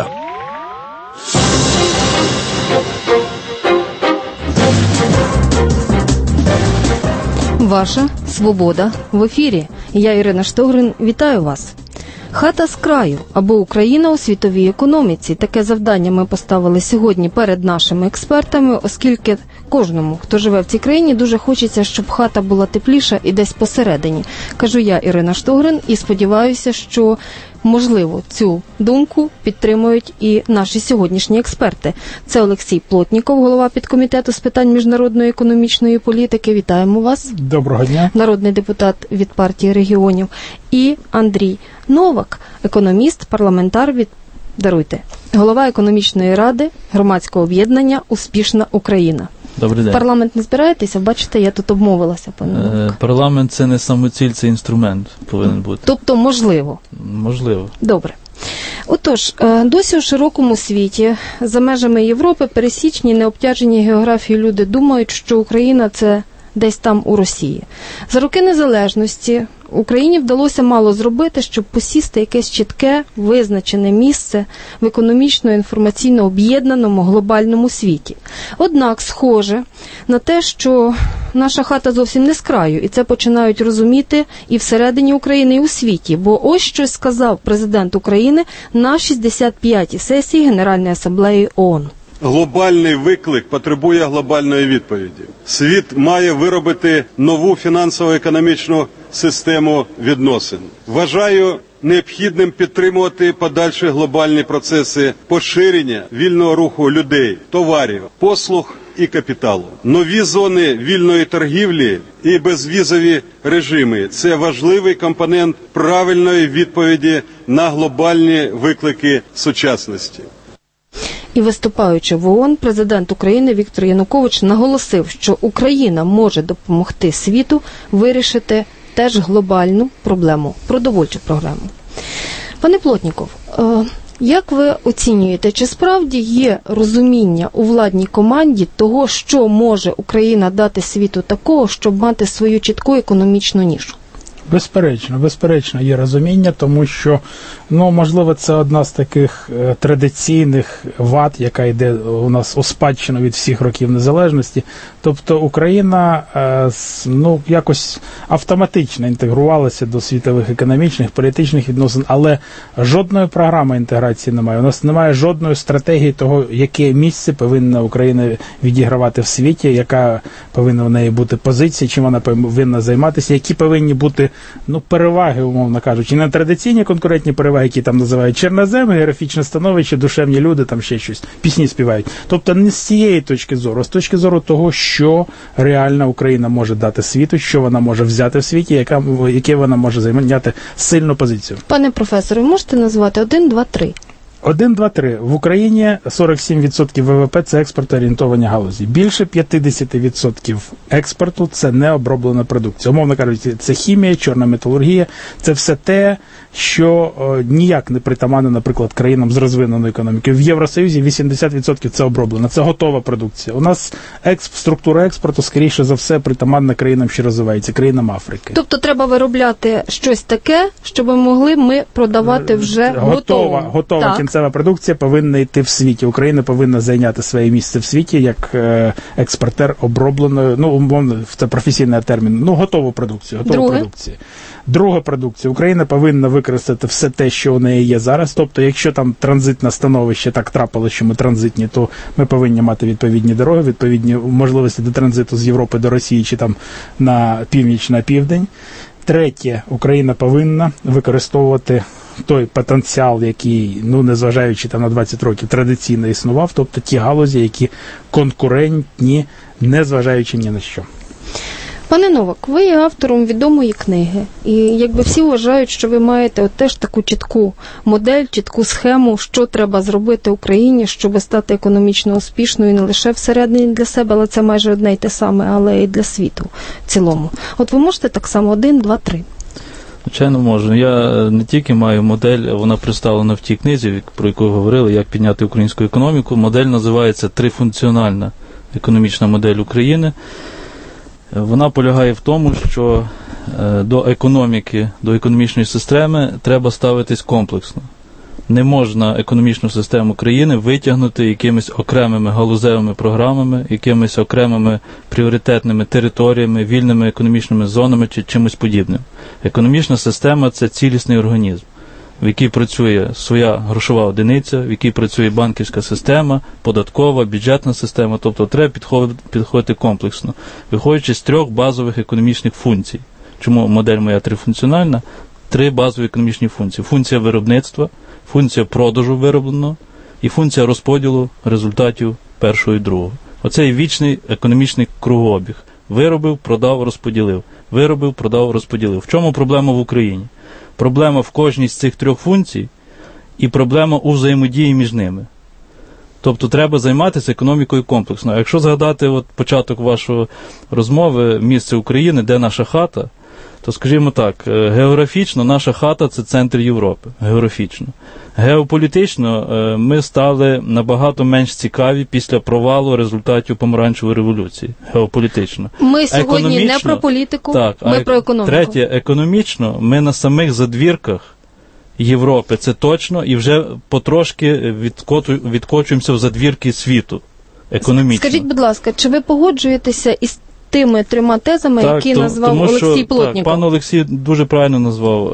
Ваша свобода в ефірі. Я, Ірина Штогрин, вітаю вас. Хата з краю або Україна у світовій економіці. Таке завдання ми поставили сьогодні перед нашими експертами, оскільки кожному, хто живе в цій країні, дуже хочеться, щоб хата була тепліша і десь посередині. Кажу я, Ірина Штогрин, і сподіваюся, що можливо, цю думку підтримують і наші сьогоднішні експерти. Це Олексій Плотніков, голова підкомітету з питань міжнародної економічної політики. Вітаємо вас. Доброго дня. Народний депутат від партії регіонів. І Андрій Новак, економіст, парламентар від, даруйте, голова економічної ради громадського об'єднання «Успішна Україна». Добрий день. В парламент не збираєтеся? Бачите, я тут обмовилася, пане Новак. Е, парламент – це не самоціль, це інструмент повинен бути. Тобто, можливо? Можливо. Добре. Отож, досі у широкому світі, за межами Європи, пересічні, необтяжені географією люди думають, що Україна – це десь там у Росії. За роки незалежності Україні вдалося мало зробити, щоб посісти якесь чітке, визначене місце в економічно-інформаційно об'єднаному глобальному світі. Однак, схоже на те, що наша хата зовсім не з краю, і це починають розуміти і всередині України, і у світі. Бо ось щось сказав президент України на шістдесят п'ятій сесії Генеральної асамблеї ООН. Глобальний виклик потребує глобальної відповіді. Світ має виробити нову фінансово-економічну систему відносин. Вважаю необхідним підтримувати подальші глобальні процеси поширення вільного руху людей, товарів, послуг і капіталу. Нові зони вільної торгівлі і безвізові режими – це важливий компонент правильної відповіді на глобальні виклики сучасності. І виступаючи в ООН, президент України Віктор Янукович наголосив, що Україна може допомогти світу вирішити теж глобальну проблему, продовольчу програму. Пане Плотніков, як ви оцінюєте, чи справді є розуміння у владній команді того, що може Україна дати світу такого, щоб мати свою чітку економічну нішу? Безперечно, безперечно є розуміння, тому що, ну, можливо, це одна з таких е, традиційних вад, яка йде у нас у спадщину від всіх років незалежності. Тобто Україна, е, с, ну, якось автоматично інтегрувалася до світових економічних, політичних відносин, але жодної програми інтеграції немає. У нас немає жодної стратегії того, яке місце повинна Україна відігравати в світі, яка повинна в неї бути позиція, чим вона повинна займатися, які повинні бути, ну, переваги, умовно кажучи, не традиційні конкурентні переваги, які там називають чорноземи, географічне становище, душевні люди, там ще щось, пісні співають. Тобто не з цієї точки зору, а з точки зору того, що реально Україна може дати світу, що вона може взяти в світі, яка, яке вона може зайняти сильну позицію. Пане професоре, можете назвати один, два, три? Один, два, три. В Україні сорок сім відсотків ВВП – це експортоорієнтовані галузі. Більше п'ятдесят відсотків експорту – це необроблена продукція. Умовно кажучи, це хімія, чорна металургія, це все те, що е, ніяк не притаманне, наприклад, країнам з розвиненою економікою. В Євросоюзі вісімдесят відсотків це оброблено, це готова продукція. У нас експ, структура експорту, скоріше за все, притаманна країнам, що розвиваються, країнам Африки. Тобто треба виробляти щось таке, щоб могли ми продавати вже готово. Готова, готова так. кінцева продукція повинна йти в світі. Україна повинна зайняти своє місце в світі як е, експортер обробленої, ну, умовно, це професійний термін, ну, готову продукцію, готову Друге. продукцію. Друга продукція. Україна повинна використати все те, що у неї є зараз. Тобто, якщо там транзитне становище так трапилося, що ми транзитні, то ми повинні мати відповідні дороги, відповідні можливості до транзиту з Європи до Росії чи там на північ, на південь. Третє, Україна повинна використовувати той потенціал, який, ну, незважаючи там на двадцять років, традиційно існував, тобто ті галузі, які конкурентні, незважаючи ні на що. Пане Новак, ви є автором відомої книги, і якби всі вважають, що ви маєте от теж таку чітку модель, чітку схему, що треба зробити Україні, щоб стати економічно успішною не лише всередині для себе, але це майже одне й те саме, але й для світу в цілому. От ви можете так само один, два, три? Звичайно, можу. Я не тільки маю модель, вона представлена в тій книзі, про яку ви говорили, як підняти українську економіку. Модель називається «Трифункціональна економічна модель України». Вона полягає в тому, що до економіки, до економічної системи треба ставитись комплексно. Не можна економічну систему країни витягнути якимись окремими галузевими програмами, якимись окремими пріоритетними територіями, вільними економічними зонами чи чимось подібним. Економічна система – це цілісний організм, в якій працює своя грошова одиниця, в якій працює банківська система, податкова, бюджетна система, тобто треба підходити комплексно, виходячи з трьох базових економічних функцій. Чому модель моя трифункціональна? Три базові економічні функції. Функція виробництва, функція продажу виробленого і функція розподілу результатів першого і другого. Оце є вічний економічний кругообіг. Виробив, продав, розподілив. Виробив, продав, розподілив. В чому проблема в Україні? Проблема в кожній з цих трьох функцій і проблема у взаємодії між ними. Тобто треба займатися економікою комплексно. А якщо згадати от початок вашої розмови, місце України, де наша хата, то, скажімо так, географічно наша хата – це центр Європи, географічно. Геополітично ми стали набагато менш цікаві після провалу результатів помаранчевої революції, геополітично. Ми сьогодні не про політику, так, ми про економіку. Третє, економічно ми на самих задвірках Європи, це точно, і вже потрошки відкочуємося в задвірки світу, економічно. Скажіть, будь ласка, чи ви погоджуєтеся із тими трьома тезами, так, які то, назвав тому, Олексій що, Плотніков? Так, пан Олексій дуже правильно назвав.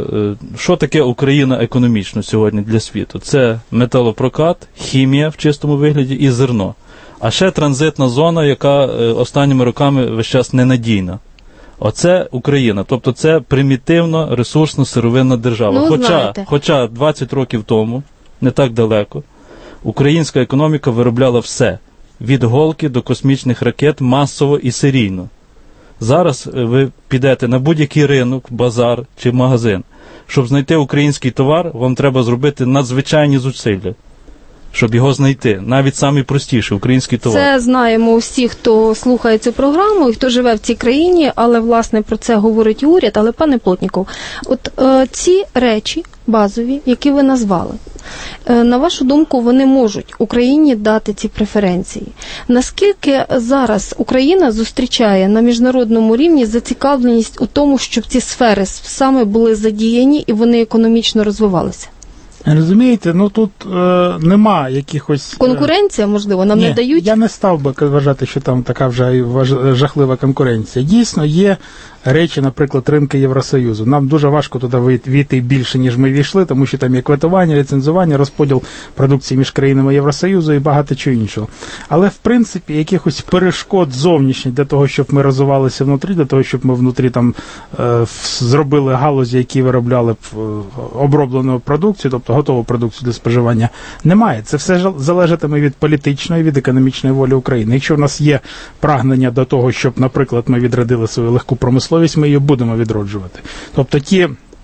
Що таке Україна економічно сьогодні для світу? Це металопрокат, хімія в чистому вигляді і зерно. А ще транзитна зона, яка останніми роками весь час ненадійна. Оце Україна. Тобто це примітивно ресурсно-сировинна держава. Ну, хоча, хоча двадцять років тому, не так далеко, українська економіка виробляла все. Від голки до космічних ракет масово і серійно. Зараз ви підете на будь-який ринок, базар чи магазин. Щоб знайти український товар, вам треба зробити надзвичайні зусилля, щоб його знайти. Навіть самий простіший український товар. Це знаємо всі, хто слухає цю програму і хто живе в цій країні, але, власне, про це говорить уряд. Але, пане Плотніков, от е, ці речі базові, які ви назвали, на вашу думку, вони можуть Україні дати ці преференції? Наскільки зараз Україна зустрічає на міжнародному рівні зацікавленість у тому, щоб ці сфери саме були задіяні і вони економічно розвивалися? Розумієте, ну тут е, нема якихось... Конкуренція, можливо, нам Ні, не дають? Я не став би вважати, що там така вже жахлива конкуренція. Дійсно, є речі, наприклад, ринки Євросоюзу. Нам дуже важко туди війти більше, ніж ми війшли, тому що там є квотування, ліцензування, розподіл продукції між країнами Євросоюзу і багато чого іншого. Але, в принципі, якихось перешкод зовнішніх для того, щоб ми розвивалися внутрі, для того, щоб ми внутрі там е, зробили галузі, які виробляли б оброблену продукцію, тобто готову продукцію для споживання, немає. Це все залежатиме від політичної, від економічної волі України. Якщо в нас є прагнення до того, щоб, наприклад, ми відродили свою легку промисловість, ми її будемо відроджувати. Тобто ті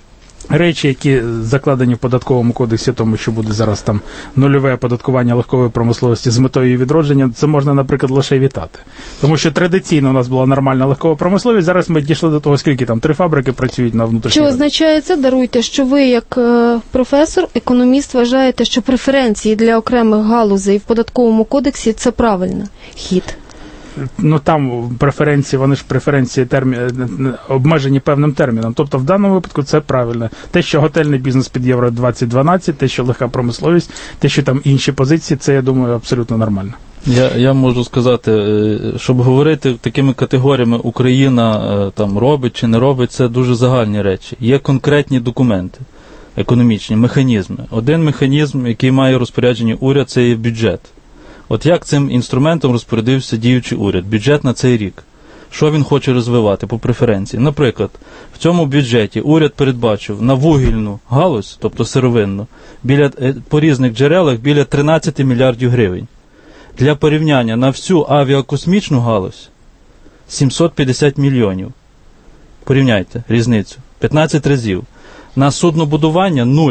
речі, які закладені в податковому кодексі, тому що буде зараз там нульове оподаткування легкової промисловості з метою її відродження, це можна, наприклад, лише вітати. Тому що традиційно у нас була нормальна легкова промисловість, зараз ми дійшли до того, скільки там три фабрики працюють на внутрішній. Що означає це? Даруйте, що ви як е, професор, економіст вважаєте, що преференції для окремих галузей в податковому кодексі це правильно хід? Ну там преференції, вони ж преференції термі... обмежені певним терміном. Тобто в даному випадку це правильно. Те, що готельний бізнес під Євро двадцять дванадцять, те, що легка промисловість, те, що там інші позиції, це, я думаю, абсолютно нормально. Я, я можу сказати, щоб говорити такими категоріями Україна там робить чи не робить, це дуже загальні речі. Є конкретні документи, економічні, механізми. Один механізм, який має розпорядження уряд, це є бюджет. От як цим інструментом розпорядився діючий уряд, бюджет на цей рік? Що він хоче розвивати по преференції? Наприклад, в цьому бюджеті уряд передбачив на вугільну галузь, тобто сировинну, біля, по різних джерелах біля тринадцять мільярдів гривень. Для порівняння на всю авіакосмічну галузь сімсот п'ятдесят мільйонів. Порівняйте різницю. п'ятнадцять разів. На суднобудування – нуль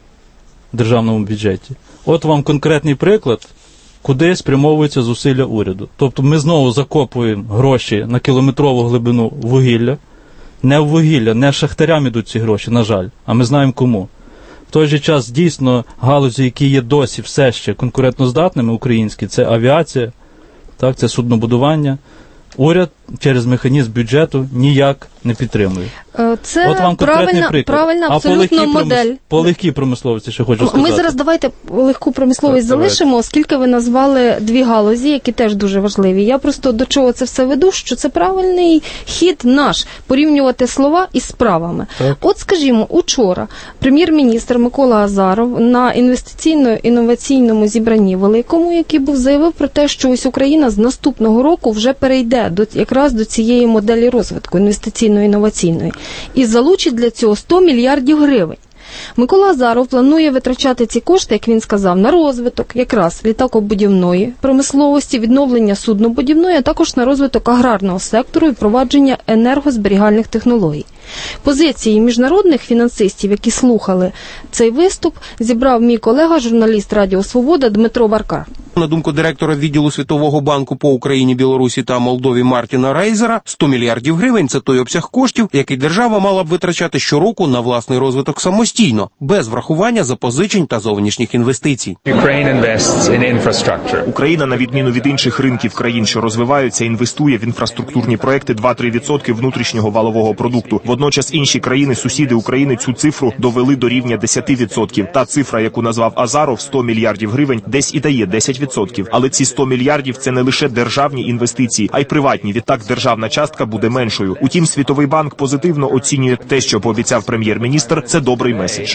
в державному бюджеті. От вам конкретний приклад, куди спрямовуються зусилля уряду. Тобто ми знову закопуємо гроші на кілометрову глибину вугілля. Не в вугілля, не шахтарям ідуть ці гроші, на жаль, а ми знаємо кому. В той же час, дійсно, галузі, які є досі все ще конкурентоздатними українські, це авіація, так, це суднобудування. Уряд через механізм бюджету ніяк не підтримує. Це от вам правильна, правильна абсолютно модель. Промис... По легкій промисловості ще хочу сказати. Ми зараз давайте легку промисловість так, залишимо, давайте. Оскільки ви назвали дві галузі, які теж дуже важливі. Я просто до чого це все веду, що це правильний хід наш, порівнювати слова із справами. Так. От, скажімо, учора прем'єр-міністр Микола Азаров на інвестиційно-інноваційному зібранні великому, який був, заявив про те, що ось Україна з наступного року вже перейде до, якраз до цієї моделі розвитку інвестиційно-інноваційної. І залучить для цього сто мільярдів гривень. Микола Азаров планує витрачати ці кошти, як він сказав, на розвиток якраз літакобудівної промисловості, відновлення суднобудівної, а також на розвиток аграрного сектору і впровадження енергозберігальних технологій. Позиції міжнародних фінансистів, які слухали цей виступ, зібрав мій колега, журналіст Радіо Свобода Дмитро Баркар. На думку директора відділу Світового банку по Україні, Білорусі та Молдові Мартіна Рейзера, сто мільярдів гривень – це той обсяг коштів, який держава мала б витрачати щороку на власний розвиток самостійно, без врахування запозичень та зовнішніх інвестицій. Україна, на відміну від інших ринків країн, що розвиваються, інвестує в інфраструктурні проекти два-три відсотки внутрішнього валового продукту. Водночас інші країни-сусіди України цю цифру довели до рівня десять відсотків. Та цифра, яку назвав Азаров, сто мільярдів гривень, десь і дає десять відсотків. Але ці сто мільярдів – це не лише державні інвестиції, а й приватні. Відтак державна частка буде меншою. Утім, Світовий банк позитивно оцінює те, що пообіцяв прем'єр-міністр. Це добрий меседж.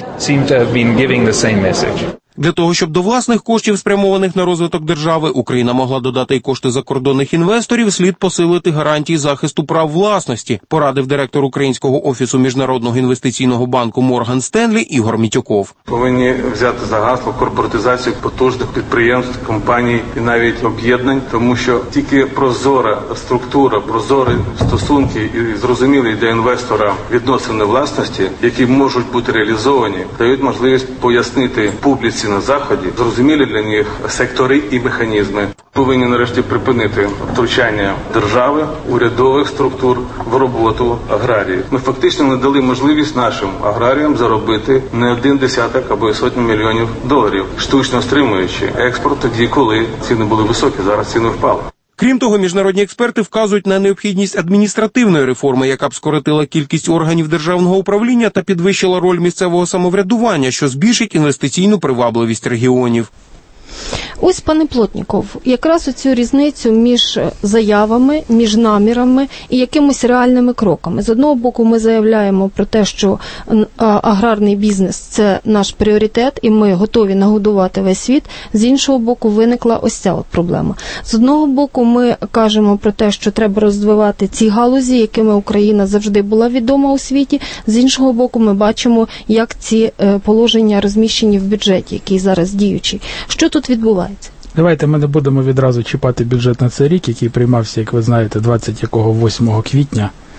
Для того, щоб до власних коштів, спрямованих на розвиток держави, Україна могла додати й кошти закордонних інвесторів, слід посилити гарантії захисту прав власності, порадив директор Українського офісу Міжнародного інвестиційного банку Морган Стенлі Ігор Мітюков. Повинні взяти за гасло корпоратизацію потужних підприємств, компаній і навіть об'єднань, тому що тільки прозора структура, прозорі стосунки і зрозумілі для інвестора відносини власності, які можуть бути реалізовані, дають можливість пояснити публіці на Заході, зрозумілі для них сектори і механізми. Повинні нарешті припинити втручання держави, урядових структур в роботу аграріїв. Ми фактично не дали можливість нашим аграріям заробити не один десяток або сотні мільйонів доларів, штучно стримуючи експорт тоді, коли ціни були високі, зараз ціни впали. Крім того, міжнародні експерти вказують на необхідність адміністративної реформи, яка б скоротила кількість органів державного управління та підвищила роль місцевого самоврядування, що збільшить інвестиційну привабливість регіонів. Ось, пане Плотніков, якраз оцю різницю між заявами, між намірами і якимось реальними кроками. З одного боку, ми заявляємо про те, що аграрний бізнес – це наш пріоритет, і ми готові нагодувати весь світ. З іншого боку, виникла ось ця от проблема. З одного боку, ми кажемо про те, що треба розвивати ці галузі, якими Україна завжди була відома у світі. З іншого боку, ми бачимо, як ці положення розміщені в бюджеті, який зараз діючий. Що тут відбувається? Давайте ми не будемо відразу чіпати бюджет на цей рік, який приймався, як ви знаєте, двадцять восьмого квітня.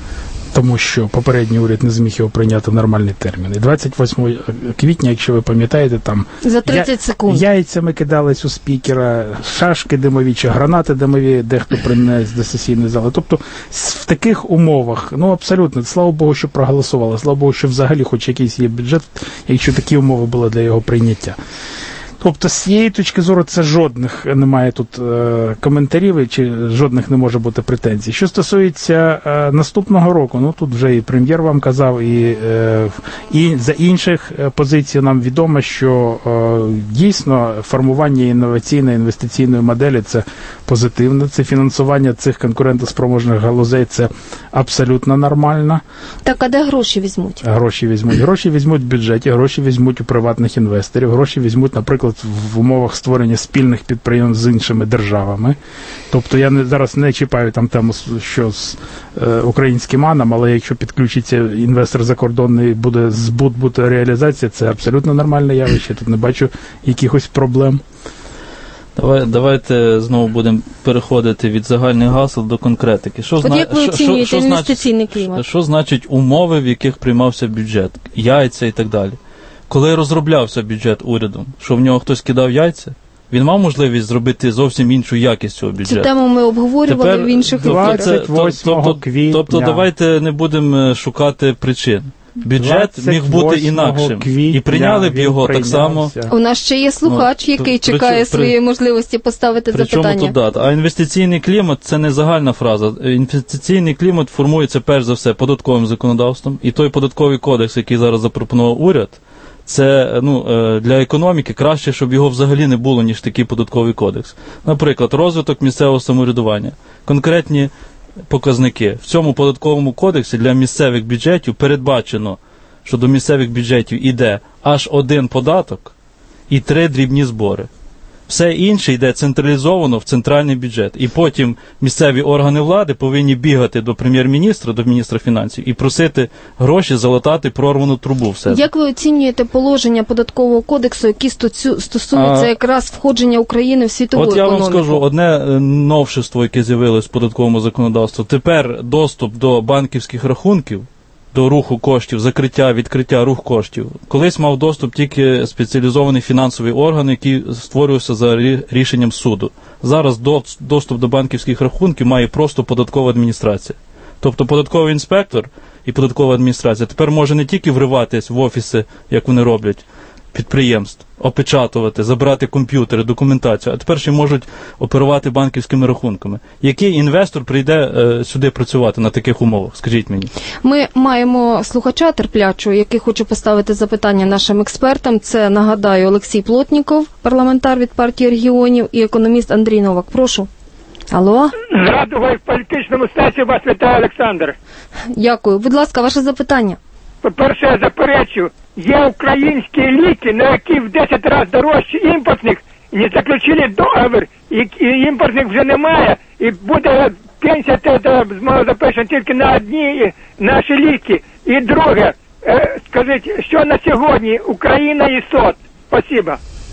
тому що попередній уряд не зміг його прийняти в нормальний термін. І двадцять восьмого квітня, якщо ви пам'ятаєте, там за тридцять секунд яйцями кидались у спікера, шашки димові чи гранати димові, дехто принес до сесійної зали. Тобто в таких умовах, ну абсолютно, слава Богу, що проголосували, слава Богу, що взагалі хоч якийсь є бюджет, якщо такі умови були для його прийняття. Тобто, з цієї точки зору, це жодних немає тут е, коментарів, чи жодних не може бути претензій. Що стосується е, наступного року, ну тут вже і прем'єр вам казав, і, е, і за інших позицій нам відомо, що е, дійсно формування інноваційної інвестиційної моделі – це позитивно, це фінансування цих конкурентоспроможних галузей – це абсолютно нормально. Так, а де гроші візьмуть? Гроші візьмуть. Гроші візьмуть в бюджеті, гроші візьмуть у приватних інвесторів, гроші візьмуть, наприклад, в умовах створення спільних підприємств з іншими державами. Тобто я не, зараз не чіпаю там тему, що з е, українським АНом, але якщо підключиться інвестор закордонний, буде збут, буде реалізація, це абсолютно нормальне явище. Тут не бачу якихось проблем. Давай, давайте знову будемо переходити від загальних гасел до конкретики. Що От зна... як ви що, оцінюєте що, що інвестиційний значить, клімат? Що значить умови, в яких приймався бюджет? Яйця і так далі. Коли розроблявся бюджет урядом, що в нього хтось кидав яйця, він мав можливість зробити зовсім іншу якість цього бюджету. Цю тему ми обговорювали Тепер, в інших двадцять восьмого квітня. Тобто давайте не будемо шукати причин. Бюджет міг бути інакшим. І прийняли б його так само. У нас ще є слухач, ну, який при, чекає при, своєї можливості поставити при запитання. Причому тут дата? А інвестиційний клімат – це не загальна фраза. Інвестиційний клімат формується перш за все податковим законодавством. І той податковий кодекс, який зараз запропонував уряд, це ну, для економіки краще, щоб його взагалі не було, ніж такий податковий кодекс. Наприклад, розвиток місцевого самоврядування. Конкретні показники. В цьому податковому кодексі для місцевих бюджетів передбачено, що до місцевих бюджетів йде аж один податок і три дрібні збори. Все інше йде централізовано в центральний бюджет. І потім місцеві органи влади повинні бігати до прем'єр-міністра, до міністра фінансів і просити гроші залатати прорвану трубу. Все. Як ви оцінюєте положення податкового кодексу, які стосуються а, якраз входження України в світову от економіку? От я вам скажу, одне новшество, яке з'явилось в податковому законодавстві. Тепер доступ до банківських рахунків, до руху коштів, закриття, відкриття, рух коштів. Колись мав доступ тільки спеціалізований фінансовий орган, який створювався за рішенням суду. Зараз доступ до банківських рахунків має просто податкова адміністрація. Тобто податковий інспектор і податкова адміністрація тепер може не тільки вриватись в офіси, як вони роблять, підприємств, опечатувати, забрати комп'ютери, документацію, а тепер ще можуть оперувати банківськими рахунками. Який інвестор прийде е, сюди працювати на таких умовах? Скажіть мені. Ми маємо слухача терплячого, який хоче поставити запитання нашим експертам. Це, нагадаю, Олексій Плотніков, парламентар від партії регіонів, і економіст Андрій Новак. Прошу. Алло? З Радугою в політичному статі вас вітає Олександр. Дякую. Будь ласка, ваше запитання. По-перше, я заперечу, є українські ліки, на які в десять разів дорожчі імпортних, і не заключили договір, і, і імпортних вже немає, і буде пенсія запишена тільки на одні наші ліки. І друге, е, скажіть, що на сьогодні Україна і СОТ? Спасибо.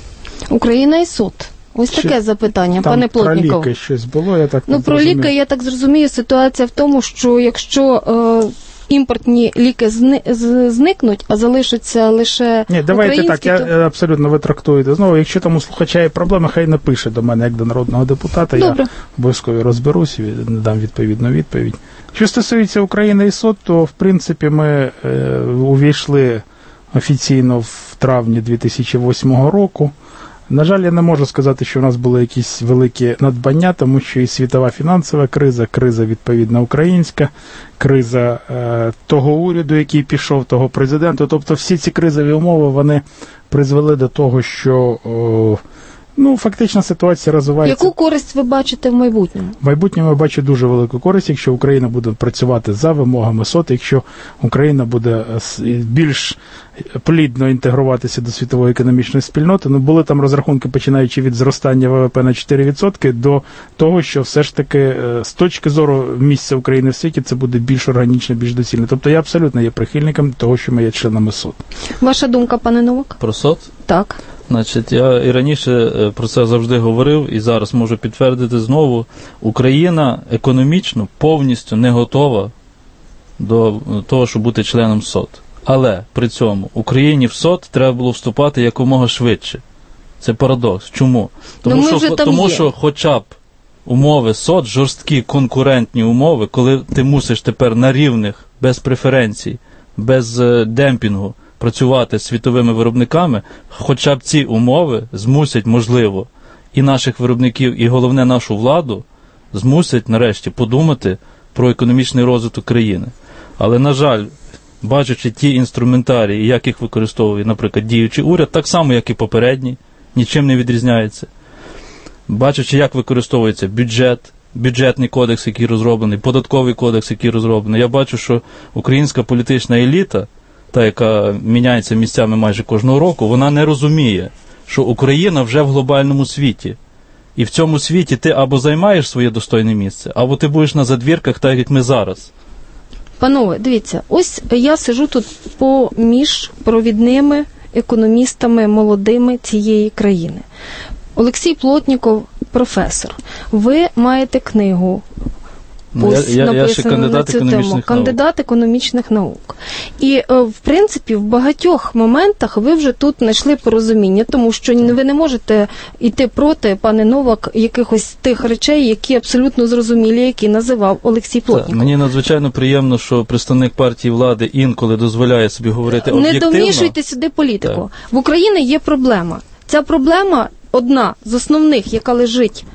Україна і СОТ. Ось Чи, таке запитання, там пане Плотніков. Про ліки щось було, я так Ну, про зрозумів. ліки, я так зрозумію, ситуація в тому, що якщо е, імпортні ліки зни, з, зникнуть, а залишаться лише Ні, давайте українські, так, я то... абсолютно ви трактуєте. Знову, якщо там у слухача є проблеми, хай напише до мене, як до народного депутата. Добре. Я обов'язково розберусь і дам відповідну відповідь. Що стосується України і СОТ, то, в принципі, ми е, увійшли офіційно в травні дві тисячі восьмого року. На жаль, я не можу сказати, що у нас були якісь великі надбання, тому що і світова фінансова криза, криза, відповідно, українська, криза е, того уряду, який пішов, того президента. Тобто всі ці кризові умови, вони призвели до того, що о, ну, фактично ситуація розвивається. Яку користь ви бачите в майбутньому? В майбутньому я бачу дуже велику користь, якщо Україна буде працювати за вимогами СОТ, якщо Україна буде більш плідно інтегруватися до світової економічної спільноти. Ну, були там розрахунки, починаючи від зростання ВВП на чотири відсотки до того, що все ж таки з точки зору місця України в світі це буде більш органічно, більш доцільно. Тобто я абсолютно є прихильником того, що ми є членами СОТ. Ваша думка, пане Новак? Про СОТ? Так. Значить, я і раніше про це завжди говорив, і зараз можу підтвердити знову. Україна економічно повністю не готова до того, щоб бути членом СОТ. Але при цьому Україні в СОТ треба було вступати якомога швидше. Це парадокс. Чому? Тому, ну, що, тому що хоча б умови СОТ, жорсткі конкурентні умови, коли ти мусиш тепер на рівних, без преференцій, без е, демпінгу працювати з світовими виробниками, хоча б ці умови змусять, можливо, і наших виробників, і головне нашу владу, змусять нарешті подумати про економічний розвиток країни. Але, на жаль, бачачи ті інструментарії, як їх використовує, наприклад, діючий уряд, так само, як і попередній, нічим не відрізняється. Бачачи, як використовується бюджет, бюджетний кодекс, який розроблений, податковий кодекс, який розроблений, я бачу, що українська політична еліта, та, яка міняється місцями майже кожного року, вона не розуміє, що Україна вже в глобальному світі. І в цьому світі ти або займаєш своє достойне місце, або ти будеш на задвірках, так як ми зараз. Панове, дивіться, ось я сиджу тут поміж провідними економістами молодими цієї країни. Олексій Плотніков, професор. Ви маєте книгу, ось я, я, написану я на цю тему. Кандидат економічних наук. І, в принципі, в багатьох моментах ви вже тут знайшли порозуміння, тому що ви не можете йти проти, пане Новак, якихось тих речей, які абсолютно зрозумілі, які називав Олексій Плотніков. Мені надзвичайно приємно, що представник партії влади інколи дозволяє собі говорити об'єктивно. Не домішуйте сюди політику. Так. В Україні є проблема. Ця проблема одна з основних, яка лежить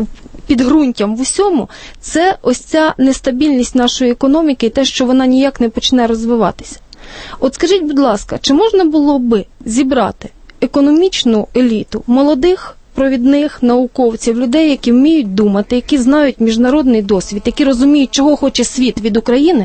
підґрунтям в усьому, це ось ця нестабільність нашої економіки і те, що вона ніяк не почне розвиватися. От скажіть, будь ласка, чи можна було би зібрати економічну еліту молодих, провідних науковців, людей, які вміють думати, які знають міжнародний досвід, які розуміють, чого хоче світ від України,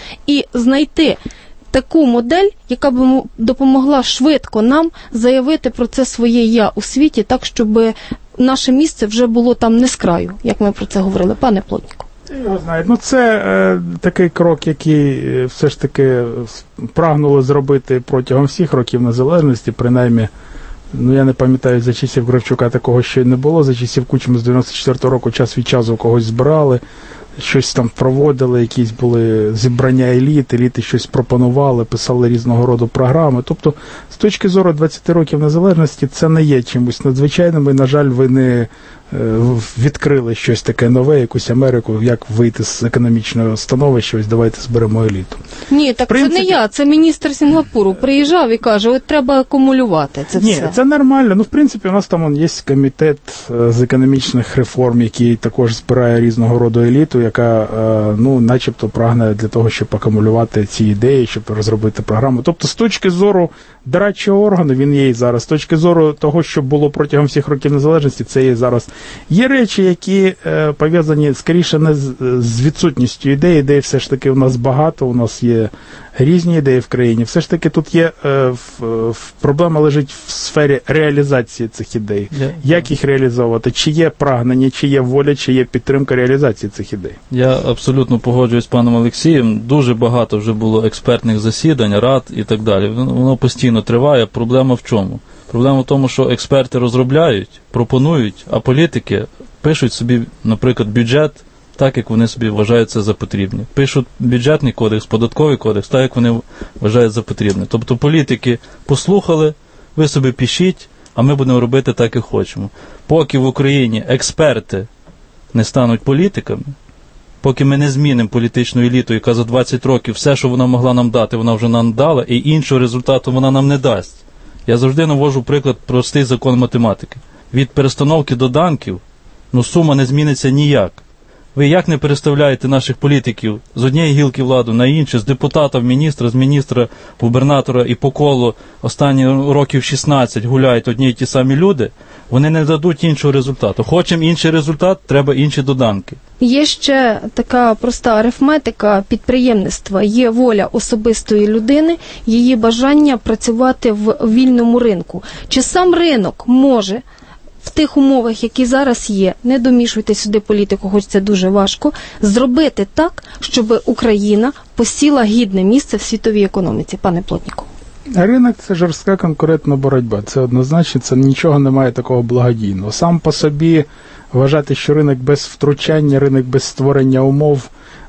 і знайти таку модель, яка б допомогла швидко нам заявити про це своє «я» у світі, так, щоб наше місце вже було там не з краю, як ми про це говорили. Пане Плотніков. Його знаю. Ну, це е, такий крок, який все ж таки прагнули зробити протягом всіх років незалежності, принаймні, ну, я не пам'ятаю, за часів Кравчука такого ще й не було, за часів Кучми з дев'яносто четвертого року час від часу когось збирали, щось там проводили, якісь були зібрання еліт, еліти щось пропонували, писали різного роду програми. Тобто, з точки зору двадцяти років незалежності, це не є чимось надзвичайним, і, на жаль, ви не відкрили щось таке нове, якусь Америку, як вийти з економічного становища, ось давайте зберемо еліту. Ні, так принципі... це не я, це міністр Сінгапуру приїжджав і каже, от треба акумулювати це Ні, все. Ні, це нормально. Ну, в принципі, у нас там є комітет з економічних реформ, який також збирає різного роду еліту, яка, ну, начебто прагне для того, щоб акумулювати ці ідеї, щоб розробити програму. Тобто, з точки зору дорадчого органу, він є і зараз. З точки зору того, що було протягом всіх років незалежності, це є зараз. Є речі, які е, пов'язані скоріше не з, з відсутністю ідей. Ідей все ж таки у нас багато, у нас є різні ідеї в країні. Все ж таки тут є е, в, в, проблема лежить в сфері реалізації цих ідей. Yeah. Як їх реалізовувати? Чи є прагнення, чи є воля, чи є підтримка реалізації цих ідей? Я абсолютно погоджуюсь з паном Олексієм. Дуже багато вже було експертних засідань, рад і так далі. Воно постійно триває. Проблема в чому? Проблема в тому, що експерти розробляють, пропонують, а політики пишуть собі, наприклад, бюджет так, як вони собі вважають це за потрібне. Пишуть бюджетний кодекс, податковий кодекс, так, як вони вважають за потрібне. Тобто політики послухали, ви собі пишіть, а ми будемо робити так, як хочемо. Поки в Україні експерти не стануть політиками, поки ми не змінимо політичну еліту, яка за двадцять років все, що вона могла нам дати, вона вже нам дала, і іншого результату вона нам не дасть. Я завжди наводжу приклад простий закон математики. Від перестановки доданків, ну, сума не зміниться ніяк. Ви як не переставляєте наших політиків з однієї гілки влади на іншу, з депутата в міністра, з міністра губернатора і по колу останні років шістнадцять гуляють одні й ті самі люди, вони не дадуть іншого результату. Хочемо інший результат, треба інші доданки. Є ще така проста арифметика підприємництва. Є воля особистої людини, її бажання працювати в вільному ринку. Чи сам ринок може в тих умовах, які зараз є, не домішуйте сюди політику, хоч це дуже важко, зробити так, щоб Україна посіла гідне місце в світовій економіці? Пане Плотніков. Ринок – це жорстка конкурентна боротьба. Це однозначно, це нічого немає такого благодійного. Сам по собі вважати, що ринок без втручання, ринок без створення умов,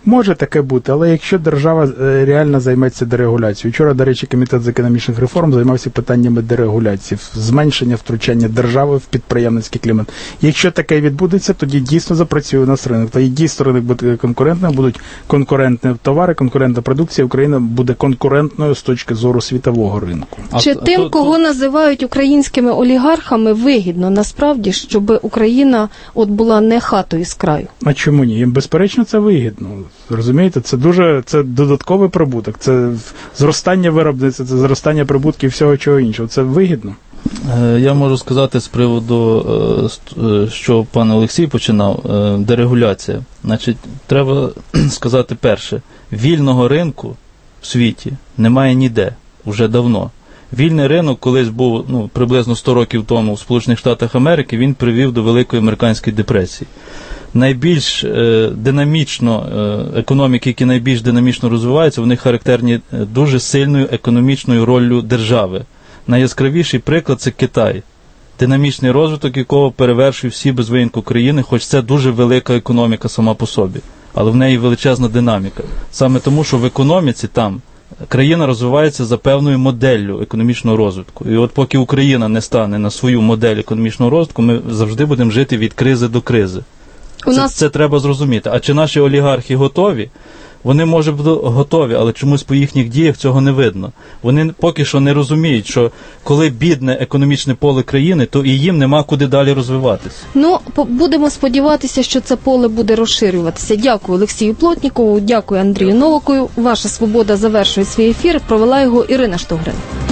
Може таке бути, але якщо держава реально займеться дерегуляцією. Вчора, до речі, Комітет з економічних реформ займався питаннями дерегуляції, зменшення втручання держави в підприємницький клімат. Якщо таке відбудеться, тоді дійсно запрацює у нас ринок. Тоді дійсно ринок буде конкурентним, будуть конкурентні товари, конкурентна продукція, Україна буде конкурентною з точки зору світового ринку. Чи тим, кого називають українськими олігархами, вигідно насправді, щоб Україна от була не хатою з краю? А чому ні? Їм, безперечно, це вигідно. Розумієте, це дуже, це додатковий прибуток, це зростання виробництва, це зростання прибутків і всього чого іншого. Це вигідно. Я можу сказати з приводу, що пан Олексій починав, дерегуляція. Значить, треба сказати перше, вільного ринку в світі немає ніде, уже давно. Вільний ринок колись був, ну, приблизно сто років тому в Сполучених Штатах Америки, він привів до Великої американської депресії. Найбільш е, динамічно, е, економіки, які найбільш динамічно розвиваються, вони характерні дуже сильною економічною роллю держави. Найяскравіший приклад – це Китай, динамічний розвиток якого перевершує всі без винятку країни, хоч це дуже велика економіка сама по собі, але в неї величезна динаміка. Саме тому, що в економіці там країна розвивається за певною моделлю економічного розвитку. І от поки Україна не стане на свою модель економічного розвитку, ми завжди будемо жити від кризи до кризи. У це, нас... це треба зрозуміти. А чи наші олігархи готові? Вони, може, будуть готові, але чомусь по їхніх діях цього не видно. Вони поки що не розуміють, що коли бідне економічне поле країни, то і їм нема куди далі розвиватися. Ну, будемо сподіватися, що це поле буде розширюватися. Дякую Олексію Плотнікову, дякую Андрію Новакову. Ваша свобода завершує свій ефір. Провела його Ірина Штогрин.